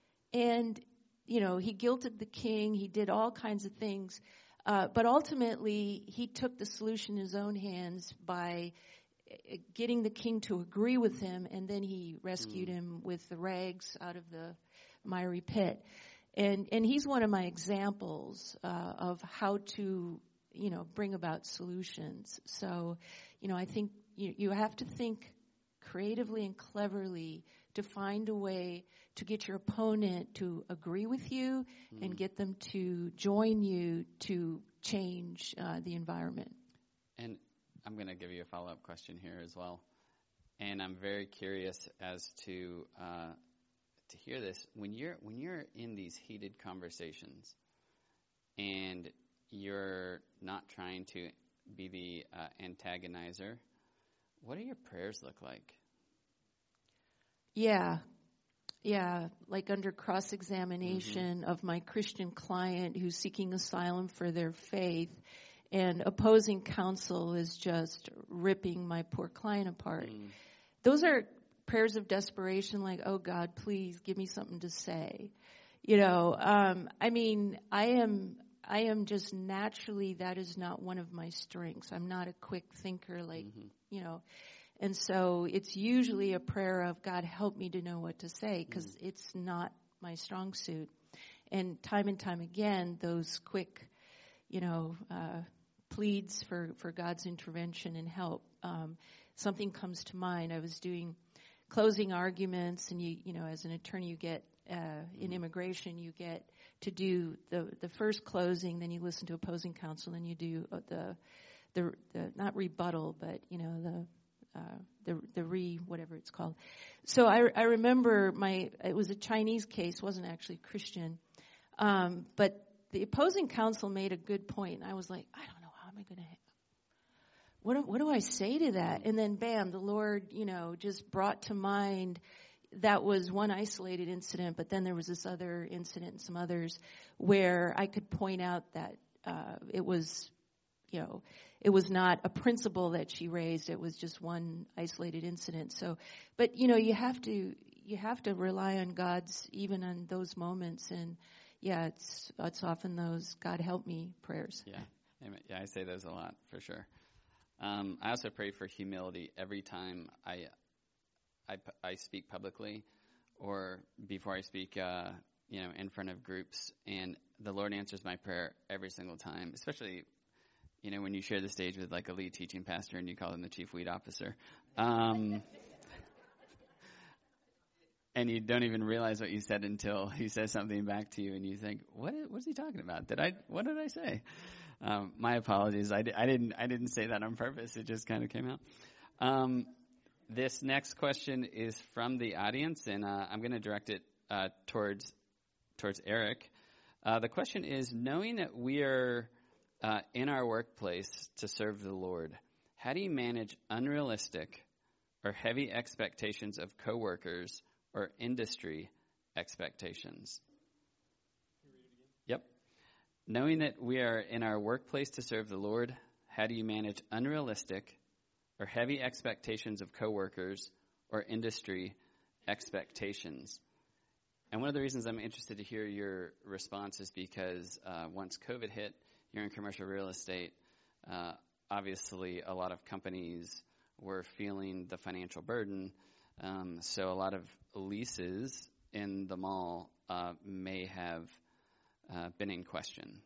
And, you know, he guilted the king. He did all kinds of things. Uh, but ultimately, he took the solution in his own hands by getting the king to agree with him, and then he rescued mm. him with the rags out of the miry pit. And and he's one of my examples uh, of how to, you know, bring about solutions. So, you know, I think you, you have to think creatively and cleverly to find a way to get your opponent to agree with you mm. and get them to join you to change uh, the environment.
And I'm going to give you a follow-up question here as well. And I'm very curious as to uh, to hear this. When you're when you're in these heated conversations and you're not trying to be the uh, antagonizer, what do your prayers look like?
Yeah. Yeah, like under cross-examination mm-hmm. of my Christian client who's seeking asylum for their faith, and opposing counsel is just ripping my poor client apart. Mm. Those are prayers of desperation, like, oh God, please give me something to say. You know, um, I mean, I am, I am just naturally, that is not one of my strengths. I'm not a quick thinker, like, mm-hmm. you know, and so it's usually a prayer of, God, help me to know what to say, because mm. it's not my strong suit. And time and time again, those quick, you know, uh, pleads for, for God's intervention and help. Um, something comes to mind. I was doing closing arguments, and you, you know, as an attorney, you get uh, in immigration, you get to do the the first closing, then you listen to opposing counsel, then you do the the, the not rebuttal, but you know the. Uh, the the re whatever it's called. So I I remember my it was a Chinese case, wasn't actually Christian, um, but the opposing counsel made a good point, and I was like, I don't know, how am I going to, what do, what do I say to that? And then bam, the Lord, you know, just brought to mind that was one isolated incident, but then there was this other incident and some others where I could point out that uh, it was, you know, it was not a principle that she raised. It was just one isolated incident. So, but you know, you have to you have to rely on God's even on those moments. And yeah, it's it's often those God help me prayers.
Yeah, yeah, I say those a lot for sure. Um, I also pray for humility every time I I, I speak publicly, or before I speak, uh, you know, in front of groups. And the Lord answers my prayer every single time, especially. You know, when you share the stage with like a lead teaching pastor and you call him the chief weed officer. Um, and you don't even realize what you said until he says something back to you, and you think, "What? What's he talking about? Did I? What did I say?" Um, my apologies. I, di- I didn't. I didn't say that on purpose. It just kind of came out. Um, this next question is from the audience, and uh, I'm going to direct it uh, towards towards Eric. Uh, the question is: knowing that we are uh, in our workplace to serve the Lord, how do you manage unrealistic or heavy expectations of coworkers or industry expectations? Yep. Knowing that we are in our workplace to serve the Lord, how do you manage unrealistic or heavy expectations of coworkers or industry expectations? And one of the reasons I'm interested to hear your response is because uh, once COVID hit, you're in commercial real estate. Uh, obviously, a lot of companies were feeling the financial burden. Um, so a lot of leases in the mall uh, may have uh, been in question.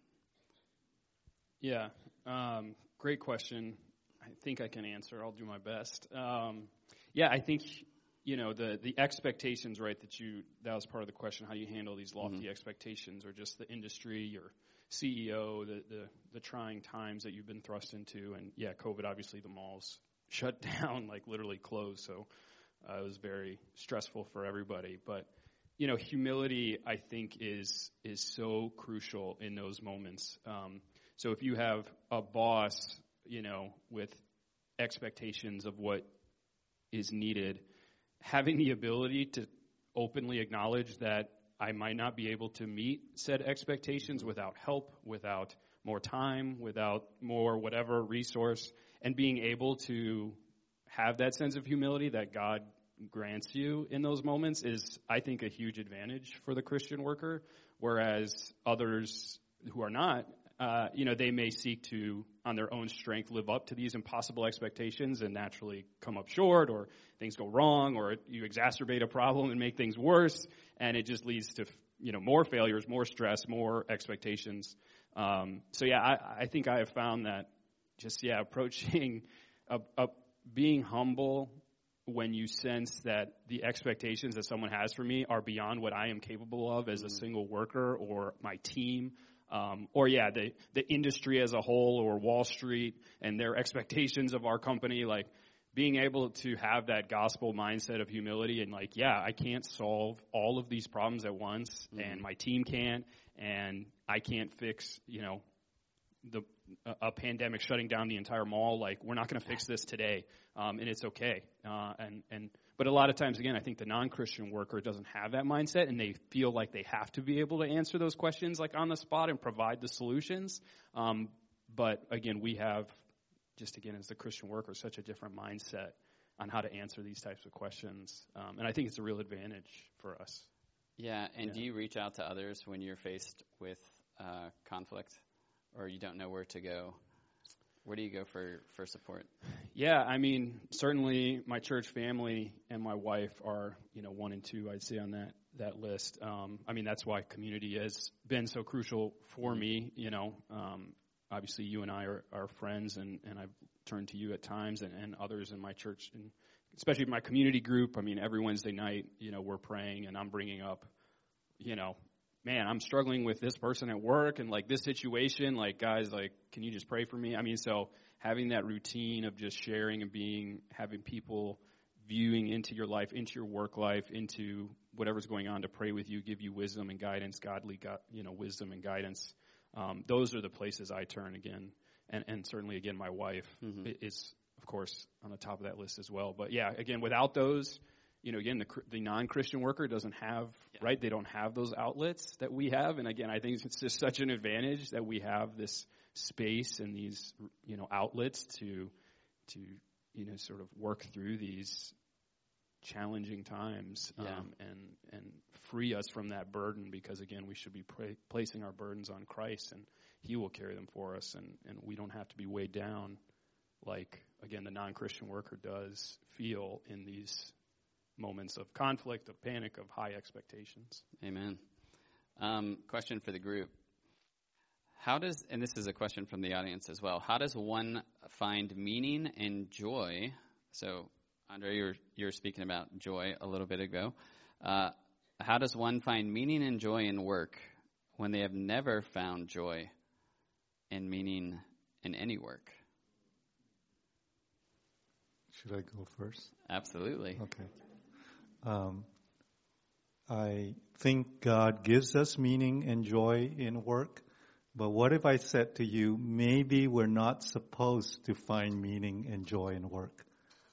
Yeah, um, great question. I think I can answer. I'll do my best. Um, yeah, I think, you know, the, the expectations, right, that you, that was part of the question, how do you handle these lofty mm-hmm. expectations, or just the industry, your C E O, the, the, the trying times that you've been thrust into. And yeah, COVID, obviously the malls shut down, like literally closed. So uh, it was very stressful for everybody. But, you know, humility, I think, is is so crucial in those moments. Um, so if you have a boss, you know, with expectations of what is needed, having the ability to openly acknowledge that I might not be able to meet said expectations without help, without more time, without more whatever resource, and being able to have that sense of humility that God grants you in those moments is, I think, a huge advantage for the Christian worker, whereas others who are not, uh, you know, they may seek to, on their own strength, live up to these impossible expectations and naturally come up short, or things go wrong, or you exacerbate a problem and make things worse, and it just leads to, you know, more failures, more stress, more expectations. Um, so, yeah, I, I think I have found that just, yeah, approaching, a, a, being humble when you sense that the expectations that someone has for me are beyond what I am capable of as mm-hmm. a single worker, or my team, um, or, yeah, the, the industry as a whole, or Wall Street and their expectations of our company, like being able to have that gospel mindset of humility and, like, yeah, I can't solve all of these problems at once, mm-hmm. and my team can't, and I can't fix, you know, the a, a pandemic shutting down the entire mall. Like, we're not going to fix this today, um, and it's okay. Uh, and and but a lot of times, again, I think the non-Christian worker doesn't have that mindset, and they feel like they have to be able to answer those questions, like, on the spot and provide the solutions. Um, but again, we have, just again, as the Christian worker, such a different mindset on how to answer these types of questions, um, and I think it's a real advantage for us.
Yeah, and
yeah.
do you reach out to others when you're faced with uh, conflict, or you don't know where to go? Where do you go for, for support?
Yeah, I mean, certainly my church family and my wife are, you know, one and two, I'd say, on that, that list. Um, I mean, that's why community has been so crucial for me, you know. Um, obviously, you and I are, are friends, and, and I've turned to you at times, and, and others in my church, and especially my community group. I mean, every Wednesday night, you know, we're praying, and I'm bringing up, you know, man, I'm struggling with this person at work and, like, this situation. Like, guys, like, can you just pray for me? I mean, so having that routine of just sharing and being, having people viewing into your life, into your work life, into whatever's going on to pray with you, give you wisdom and guidance, godly, you know, wisdom and guidance. Um, those are the places I turn again. And, and certainly, again, my wife mm-hmm. is, of course, on the top of that list as well. But, yeah, again, without those, you know, again, the, the non-Christian worker doesn't have, yeah. right, they don't have those outlets that we have. And, again, I think it's just such an advantage that we have this space and these, you know, outlets to, to you know, sort of work through these challenging times
yeah.
um, and, and free us from that burden, because, again, we should be pra- placing our burdens on Christ, and he will carry them for us, and, and we don't have to be weighed down like, again, the non-Christian worker does feel in these moments of conflict, of panic, of high expectations.
Amen. Um, question for the group. How does, and this is a question from the audience as well, how does one find meaning and joy? So, Andre, you were, you were speaking about joy a little bit ago. Uh, how does one find meaning and joy in work when they have never found joy and meaning in any work?
Should I go first?
Absolutely.
Okay. Um, I think God gives us meaning and joy in work, but what if I said to you, maybe we're not supposed to find meaning and joy in work?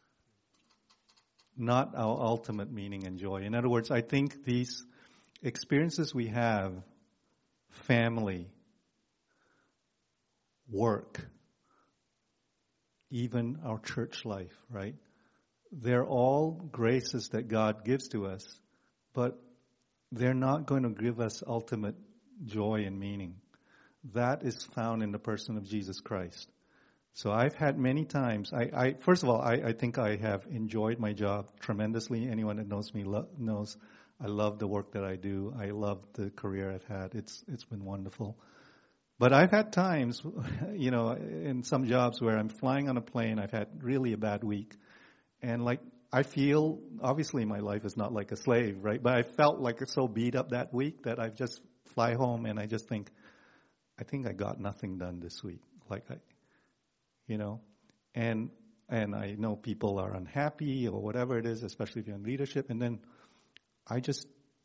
Not our ultimate meaning and joy. In other words, I think these experiences we have, family, work, even our church life, right? They're all graces that God gives to us, but they're not going to give us ultimate joy and meaning. That is found in the person of Jesus Christ. So I've had many times, I, I first of all, I, I think I have enjoyed my job tremendously. Anyone that knows me lo- knows I love the work that I do. I love the career I've had. It's it's been wonderful. But I've had times, you know, in some jobs where I'm flying on a plane, I've had really a bad week. And like, I feel, obviously my life is not like a slave, right? But I felt like it's so beat up that week that I just fly home and I just think, I think I got nothing done this week. Like I, you know, and and I know people are unhappy or whatever it is, especially if you're in leadership. And then I just,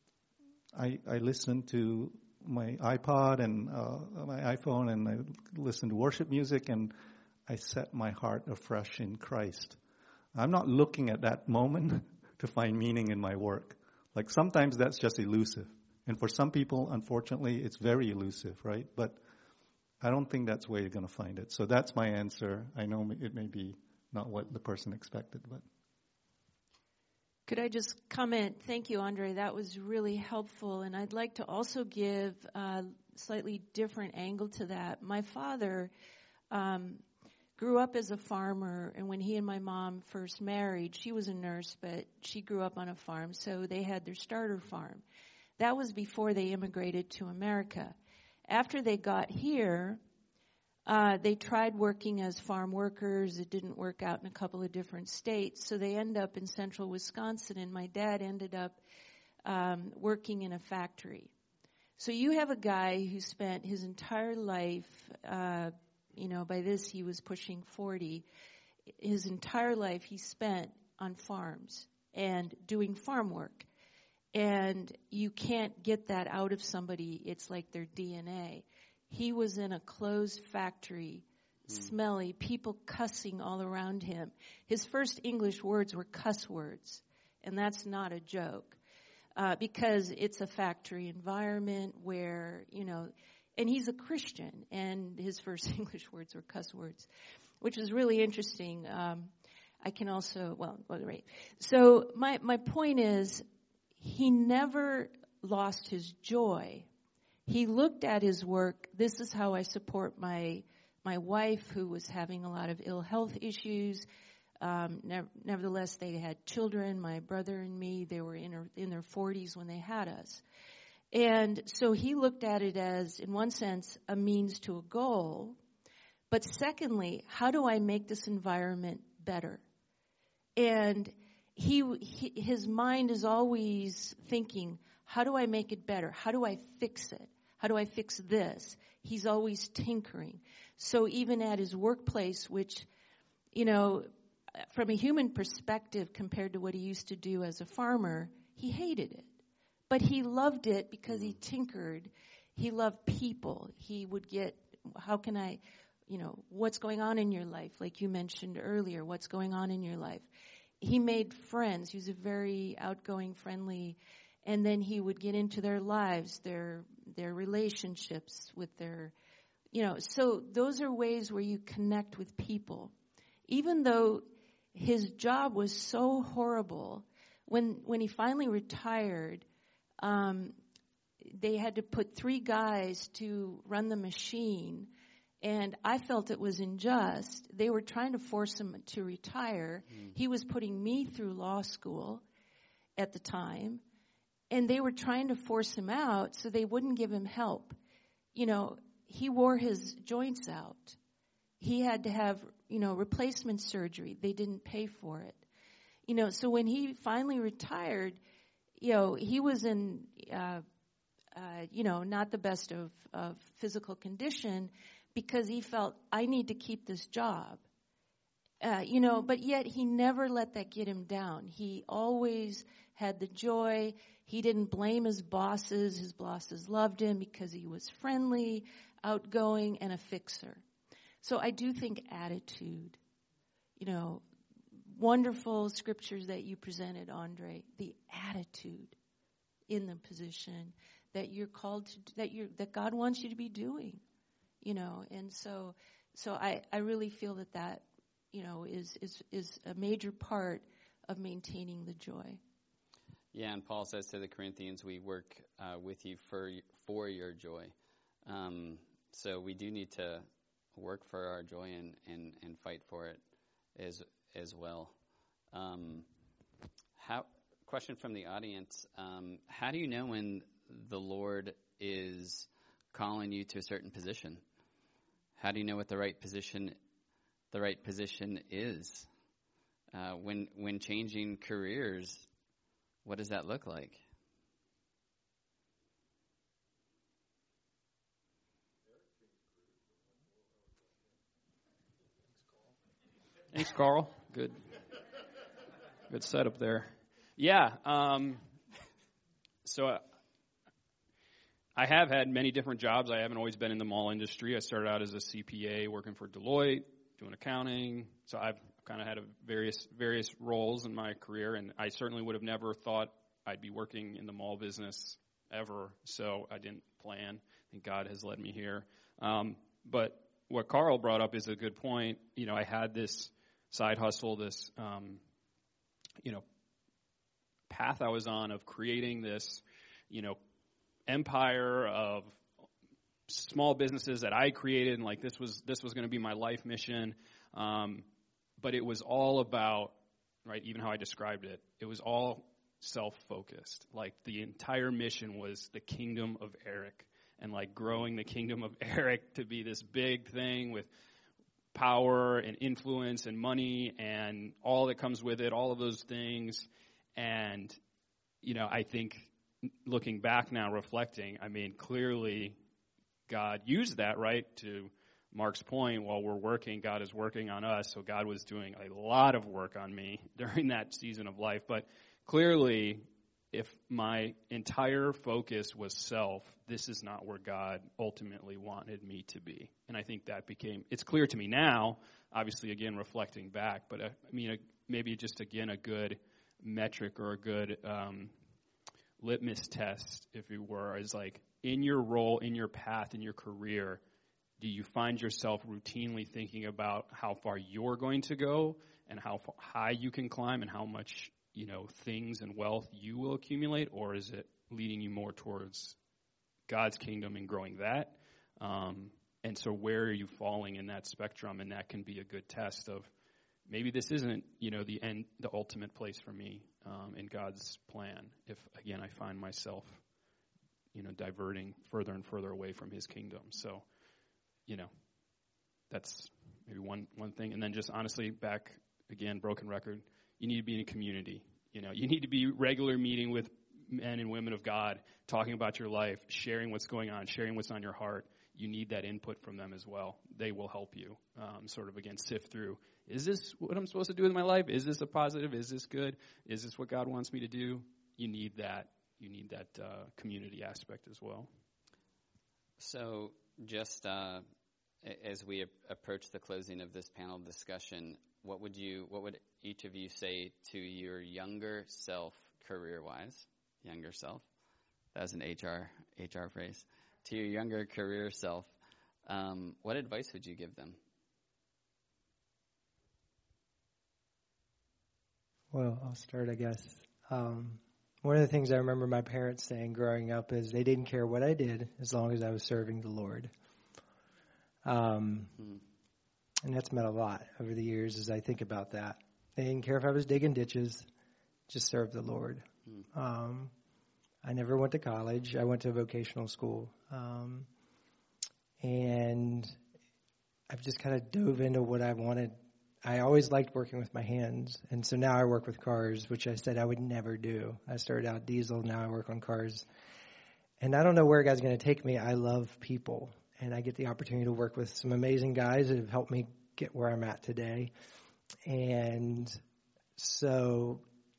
I I listen to my iPod and uh, my iPhone and I listen to worship music and I set my heart afresh in Christ. I'm not looking at that moment to find meaning in my work. Like sometimes that's just elusive. And for some people, unfortunately, it's very elusive, right? But I don't think that's where you're going to find it. So that's my answer. I know it may be not what the person expected, but.
Could I just comment? Thank you, Andre. That was really helpful. And I'd like to also give a slightly different angle to that. My father um, grew up as a farmer, and when he and my mom first married, she was a nurse, but she grew up on a farm, so they had their starter farm. That was before they immigrated to America. After they got here, uh, they tried working as farm workers. It didn't work out in a couple of different states, so they ended up in central Wisconsin, and my dad ended up um, working in a factory. So you have a guy who spent his entire life, uh, you know, by this he was pushing forty, his entire life he spent on farms and doing farm work. And you can't get that out of somebody. It's like their D N A. He was in a closed factory, mm. smelly, people cussing all around him. His first English words were cuss words, and that's not a joke, uh, because it's a factory environment where, you know, and he's a Christian, and his first English words were cuss words, which is really interesting. Um, I can also, well, well, right. So my my point is, he never lost his joy. He looked at his work. This is how I support my my wife, who was having a lot of ill health issues. Um, ne- nevertheless, they had children. My brother and me, they were in, her, in their forties when they had us. And so he looked at it as, in one sense, a means to a goal. But secondly, how do I make this environment better? And he, he his mind is always thinking, how do I make it better? How do I fix it? How do I fix this? He's always tinkering. So even at his workplace, which, you know, from a human perspective compared to what he used to do as a farmer, he hated it. But he loved it because he tinkered. He loved people. He would get, how can I, you know, what's going on in your life? Like you mentioned earlier, what's going on in your life? He made friends. He was a very outgoing, friendly, and then he would get into their lives, their their relationships with their, you know, so those are ways where you connect with people. Even though his job was so horrible, when when he finally retired, um, they had to put three guys to run the machine, and I felt it was unjust. They were trying to force him to retire. Mm. He was putting me through law school at the time, and they were trying to force him out so they wouldn't give him help. You know, he wore his joints out. He had to have, you know, replacement surgery. They didn't pay for it. You know, so when he finally retired, you know, he was in, uh, uh, you know, not the best of, of physical condition because he felt, I need to keep this job. Uh, you know, but yet he never let that get him down. He always had the joy. He didn't blame his bosses. His bosses loved him because he was friendly, outgoing, and a fixer. So I do think attitude, you know, wonderful scriptures that you presented, Andre, the attitude in the position that you're called to, that you're, that God wants you to be doing, you know, and so, so I, I really feel that that, you know, is, is, is a major part of maintaining the joy.
Yeah, and Paul says to the Corinthians, we work uh, with you for for your joy. Um, so we do need to work for our joy and, and, and fight for it as as well. Um, how? Question from the audience: um, how do you know when the Lord is calling you to a certain position? How do you know what the right position the right position is? Uh, when when changing careers, what does that look like?
Thanks, Carl. Good, good setup there. Yeah. Um, so uh, I have had many different jobs. I haven't always been in the mall industry. I started out as a C P A working for Deloitte, doing accounting. So I've kind of had a various various roles in my career, and I certainly would have never thought I'd be working in the mall business ever. So I didn't plan. I think God has led me here. Um, but what Carl brought up is a good point. You know, I had this side hustle, this, um, you know, path I was on of creating this, you know, empire of small businesses that I created, and like this was this was going to be my life mission. Um, but it was all about, right, even how I described it, it was all self-focused. Like the entire mission was the kingdom of Eric, and like growing the kingdom of Eric to be this big thing with power and influence and money and all that comes with it, all of those things. And, you know, I think looking back now, reflecting, I mean, clearly God used that, right, to Mark's point, while we're working, God is working on us. So God was doing a lot of work on me during that season of life. But clearly, if my entire focus was self, this is not where God ultimately wanted me to be. And I think that became, it's clear to me now, obviously, again, reflecting back. But, uh, I mean, uh, maybe just, again, a good metric or a good um, litmus test, if you were, is like, in your role, in your path, in your career, do you find yourself routinely thinking about how far you're going to go and how far, high you can climb and how much, you know, things and wealth you will accumulate? Or is it leading you more towards God's kingdom and growing that? Um, and so where are you falling in that spectrum? And that can be a good test of maybe this isn't, you know, the end, the ultimate place for me um, in God's plan. If, again, I find myself, you know, diverting further and further away from his kingdom. So, you know, that's maybe one, one thing. And then just honestly, back again, broken record, you need to be in a community. You know, you need to be regular meeting with men and women of God, talking about your life, sharing what's going on, sharing what's on your heart. You need that input from them as well. They will help you um, sort of, again, sift through, is this what I'm supposed to do with my life? Is this a positive? Is this good? Is this what God wants me to do? You need that. You need that uh, community aspect as well.
So just uh, as we approach the closing of this panel discussion, what would you, what would each of you say to your younger self, career-wise? Younger self. That was an H R H R phrase. To your younger career self, um, what advice would you give them?
Well, I'll start, I guess. Um, one of the things I remember my parents saying growing up is they didn't care what I did as long as I was serving the Lord. Um, hmm. And that's meant a lot over the years as I think about that. They didn't care if I was digging ditches, just serve the Lord. Hmm. Um, I never went to college. I went to a vocational school. Um, and I've just kind of dove into what I wanted I always liked working with my hands, and so now I work with cars, which I said I would never do. I started out diesel, now I work on cars. And I don't know where God's going to take me. I love people, and I get the opportunity to work with some amazing guys that have helped me get where I'm at today. And so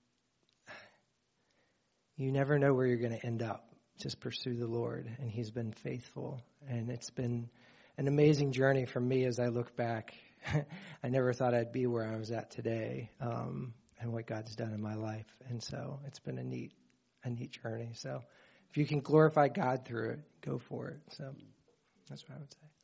you never know where you're going to end up. Just pursue the Lord, and he's been faithful. And it's been an amazing journey for me as I look back. I never thought I'd be where I was at today, um, and what God's done in my life. And so it's been a neat, a neat journey. So if you can glorify God through it, go for it. So that's what I would say.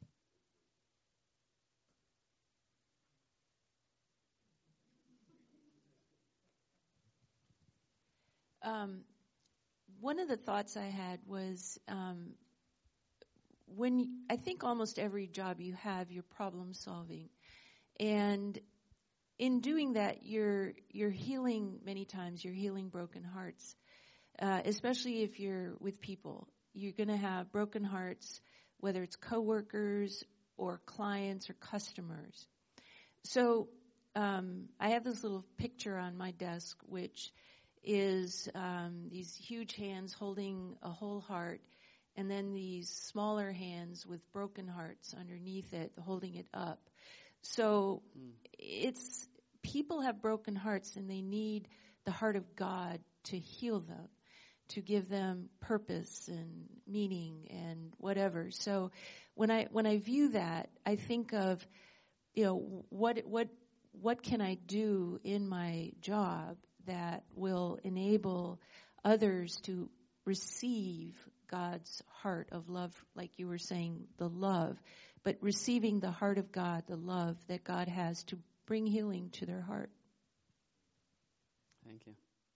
Um, one of the thoughts I had was um, when you, I think almost every job you have, you're problem solving, and in doing that, you're you're healing many times. You're healing broken hearts, uh, especially if you're with people. You're going to have broken hearts, whether it's coworkers or clients or customers. So um, I have this little picture on my desk, which is um, these huge hands holding a whole heart, and then these smaller hands with broken hearts underneath it, holding it up. So mm. it's people have broken hearts, and they need the heart of God to heal them, to give them purpose and meaning and whatever. So when I when I view that, I think of, you know, what what what can I do in my job that will enable others to receive God's heart of love, like you were saying, the love, but receiving the heart of God, the love that God has to bring healing to their heart.
Thank you.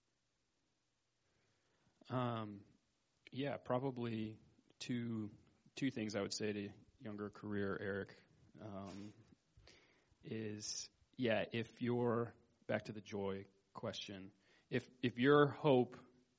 Um, yeah, probably two two things I would say to younger career Eric um, is, yeah, if you're, back to the joy question, if if your hope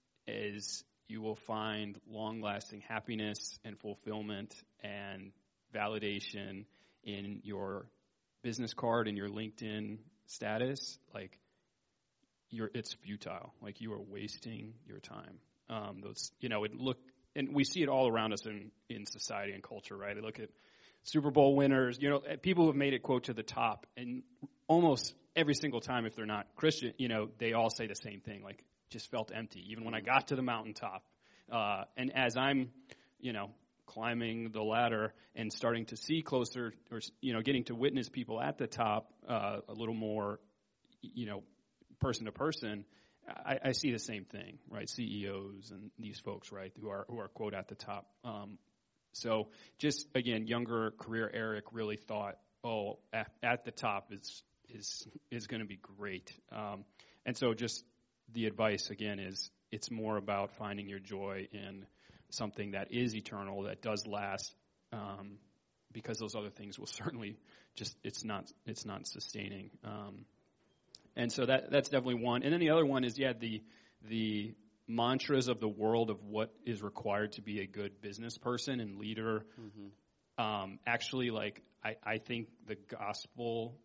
is you will find long-lasting happiness and fulfillment and validation in your business card and your LinkedIn status, like you're, it's futile. Like you are wasting your time. Um, those, you know, it look, and we see it all around us in, in society and culture, right? I look at Super Bowl winners, you know, people who have made it, quote, to the top, and almost every single time, if they're not Christian, you know, they all say the same thing, like, just felt empty, even when I got to the mountaintop. Uh, and as I'm, you know, climbing the ladder and starting to see closer, or, you know, getting to witness people at the top uh, a little more, you know, person to person, I, I see the same thing, right? C E Os and these folks, right, who are, who are quote, at the top. Um, so just, again, younger career Eric really thought, oh, at, at the top is is is going to be great. Um, and so just the advice, again, is it's more about finding your joy in something that is eternal, that does last, um, because those other things will certainly just, it's not it's not sustaining. Um, and so that that's definitely one. And then the other one is, yeah, the the mantras of the world of what is required to be a good business person and leader. Mm-hmm. Um, actually, like, I, I think the gospel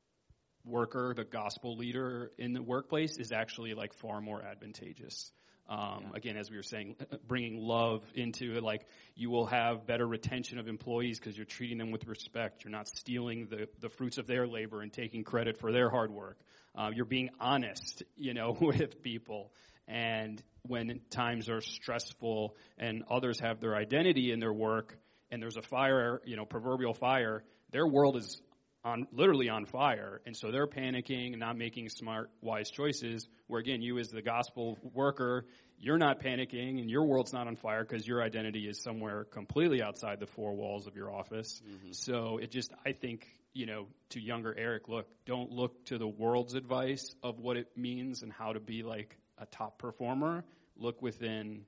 worker, the gospel leader in the workplace is actually, like, far more advantageous. Um, yeah. Again, as we were saying, bringing love into it, like, you will have better retention of employees because you're treating them with respect. You're not stealing the, the fruits of their labor and taking credit for their hard work. Uh, you're being honest, you know, with people. And when times are stressful and others have their identity in their work and there's a fire, you know, proverbial fire, their world is on literally on fire. And so they're panicking and not making smart, wise choices, where, again, you as the gospel worker, you're not panicking and your world's not on fire because your identity is somewhere completely outside the four walls of your office. Mm-hmm. So it just, I think, you know, to younger Eric, look, don't look to the world's advice of what it means and how to be like a top performer. Look within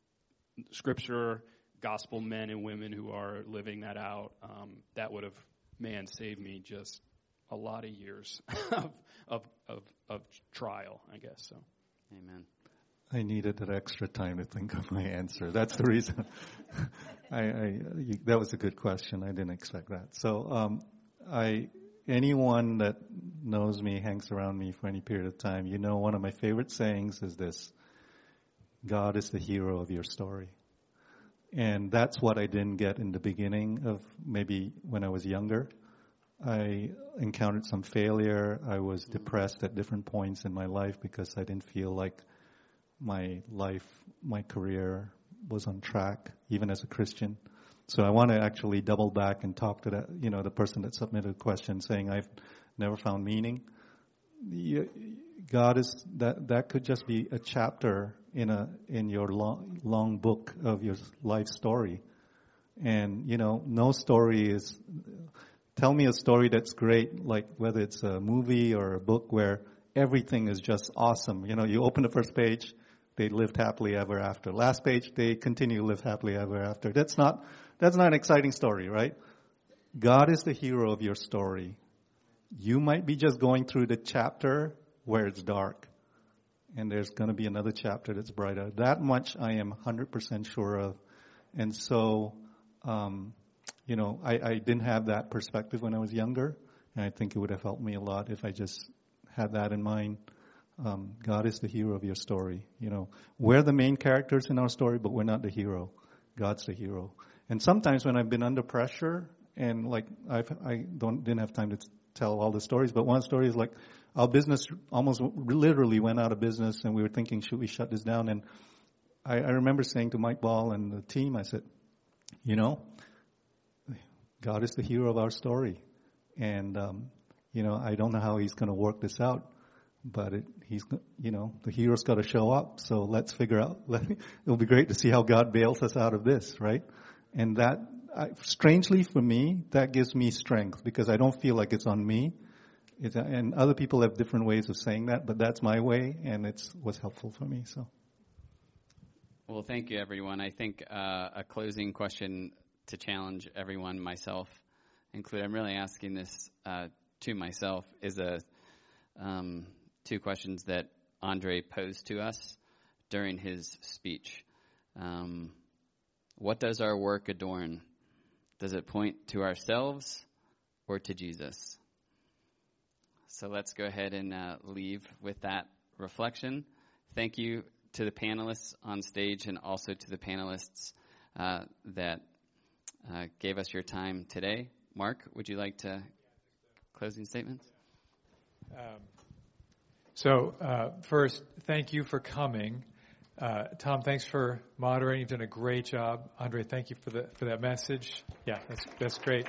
Scripture, gospel men and women who are living that out. Um, that would have, man, saved me just a lot of years of, of of of trial, I guess. So,
amen.
I needed that extra time to think of my answer. That's the reason. I, I you, that was a good question. I didn't expect that. So, um, I anyone that knows me, hangs around me for any period of time, you know one of my favorite sayings is this: God is the hero of your story. And that's what I didn't get in the beginning of maybe when I was younger. I encountered some failure. I was depressed at different points in my life because I didn't feel like my life, my career was on track, even as a Christian. So I want to actually double back and talk to that, you know, the person that submitted a question saying, I've never found meaning. God is, that, that could just be a chapter in a, in your long, long book of your life story. And, you know, no story is, tell me a story that's great, like whether it's a movie or a book where everything is just awesome. You know, you open the first page, they lived happily ever after. Last page, they continue to live happily ever after. That's not, that's not an exciting story, right? God is the hero of your story. You might be just going through the chapter where it's dark, and there's going to be another chapter that's brighter. That much I am one hundred percent sure of. And so, um, you know, I, I didn't have that perspective when I was younger, and I think it would have helped me a lot if I just had that in mind. Um, God is the hero of your story. You know, we're the main characters in our story, but we're not the hero. God's the hero. And sometimes when I've been under pressure, and like I've, I don't didn't have time to tell all the stories, but one story is like our business almost literally went out of business, and we were thinking, should we shut this down? And I, I remember saying to Mike Ball and the team, I said, you know, God is the hero of our story, and um, you know, I don't know how He's going to work this out, but it, He's, you know, the hero's got to show up. So let's figure out. Let, it'll be great to see how God bails us out of this, right? And that, I, strangely for me, that gives me strength because I don't feel like it's on me. It's, and other people have different ways of saying that, but that's my way, and it's was helpful for me. So.
Well, thank you, everyone. I think uh, a closing question to challenge everyone, myself included. I'm really asking this uh, to myself. Is a um, two questions that Andre posed to us during his speech. Um, what does our work adorn? Does it point to ourselves or to Jesus? So let's go ahead and uh, leave with that reflection. Thank you to the panelists on stage and also to the panelists uh, that uh, gave us your time today. Mark, would you like to closing statements?
Um, so uh, first, thank you for coming. Uh, Tom, thanks for moderating. You've done a great job. Andre, thank you for the for that message. Yeah, that's that's great.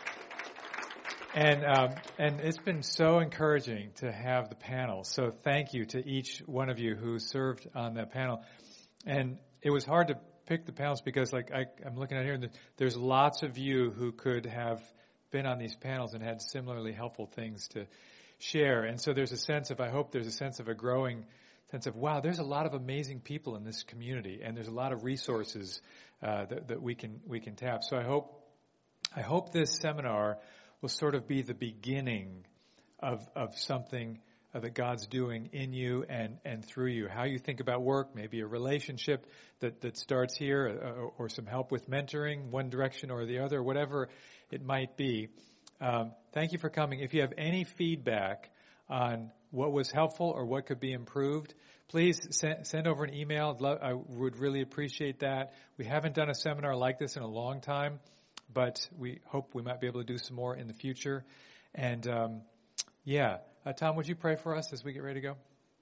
And um, and it's been so encouraging to have the panel. So thank you to each one of you who served on that panel. And it was hard to pick the panels because, like, I, I'm looking at here, and there's lots of you who could have been on these panels and had similarly helpful things to share. And so there's a sense of, I hope there's a sense of a growing sense of, wow, there's a lot of amazing people in this community, and there's a lot of resources uh, that, that we can we can tap. So I hope I hope this seminar will sort of be the beginning of of something uh, that God's doing in you and, and through you. How you think about work, maybe a relationship that, that starts here, uh, or, or some help with mentoring, one direction or the other, whatever it might be. Um, thank you for coming. If you have any feedback on what was helpful or what could be improved, please send, send over an email. I would really appreciate that. We haven't done a seminar like this in a long time, but we hope we might be able to do some more in the future. And um, yeah, uh, Tom, would you pray for us as we get ready to go?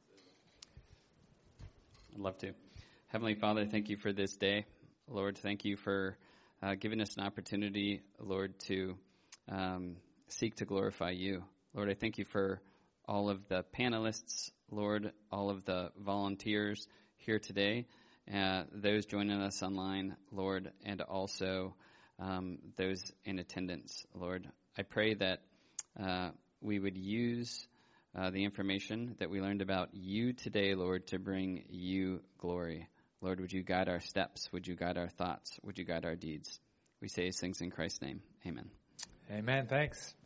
I'd love to. Heavenly Father, thank you for this day. Lord, thank you for uh, giving us an opportunity, Lord, to um, seek to glorify you. Lord, I thank you for all of the panelists, Lord, all of the volunteers here today, uh, those joining us online, Lord, and also um, those in attendance, Lord. I pray that uh, we would use uh, the information that we learned about you today, Lord, to bring you glory. Lord, would you guide our steps? Would you guide our thoughts? Would you guide our deeds? We say these things in Christ's name. Amen.
Amen. Thanks.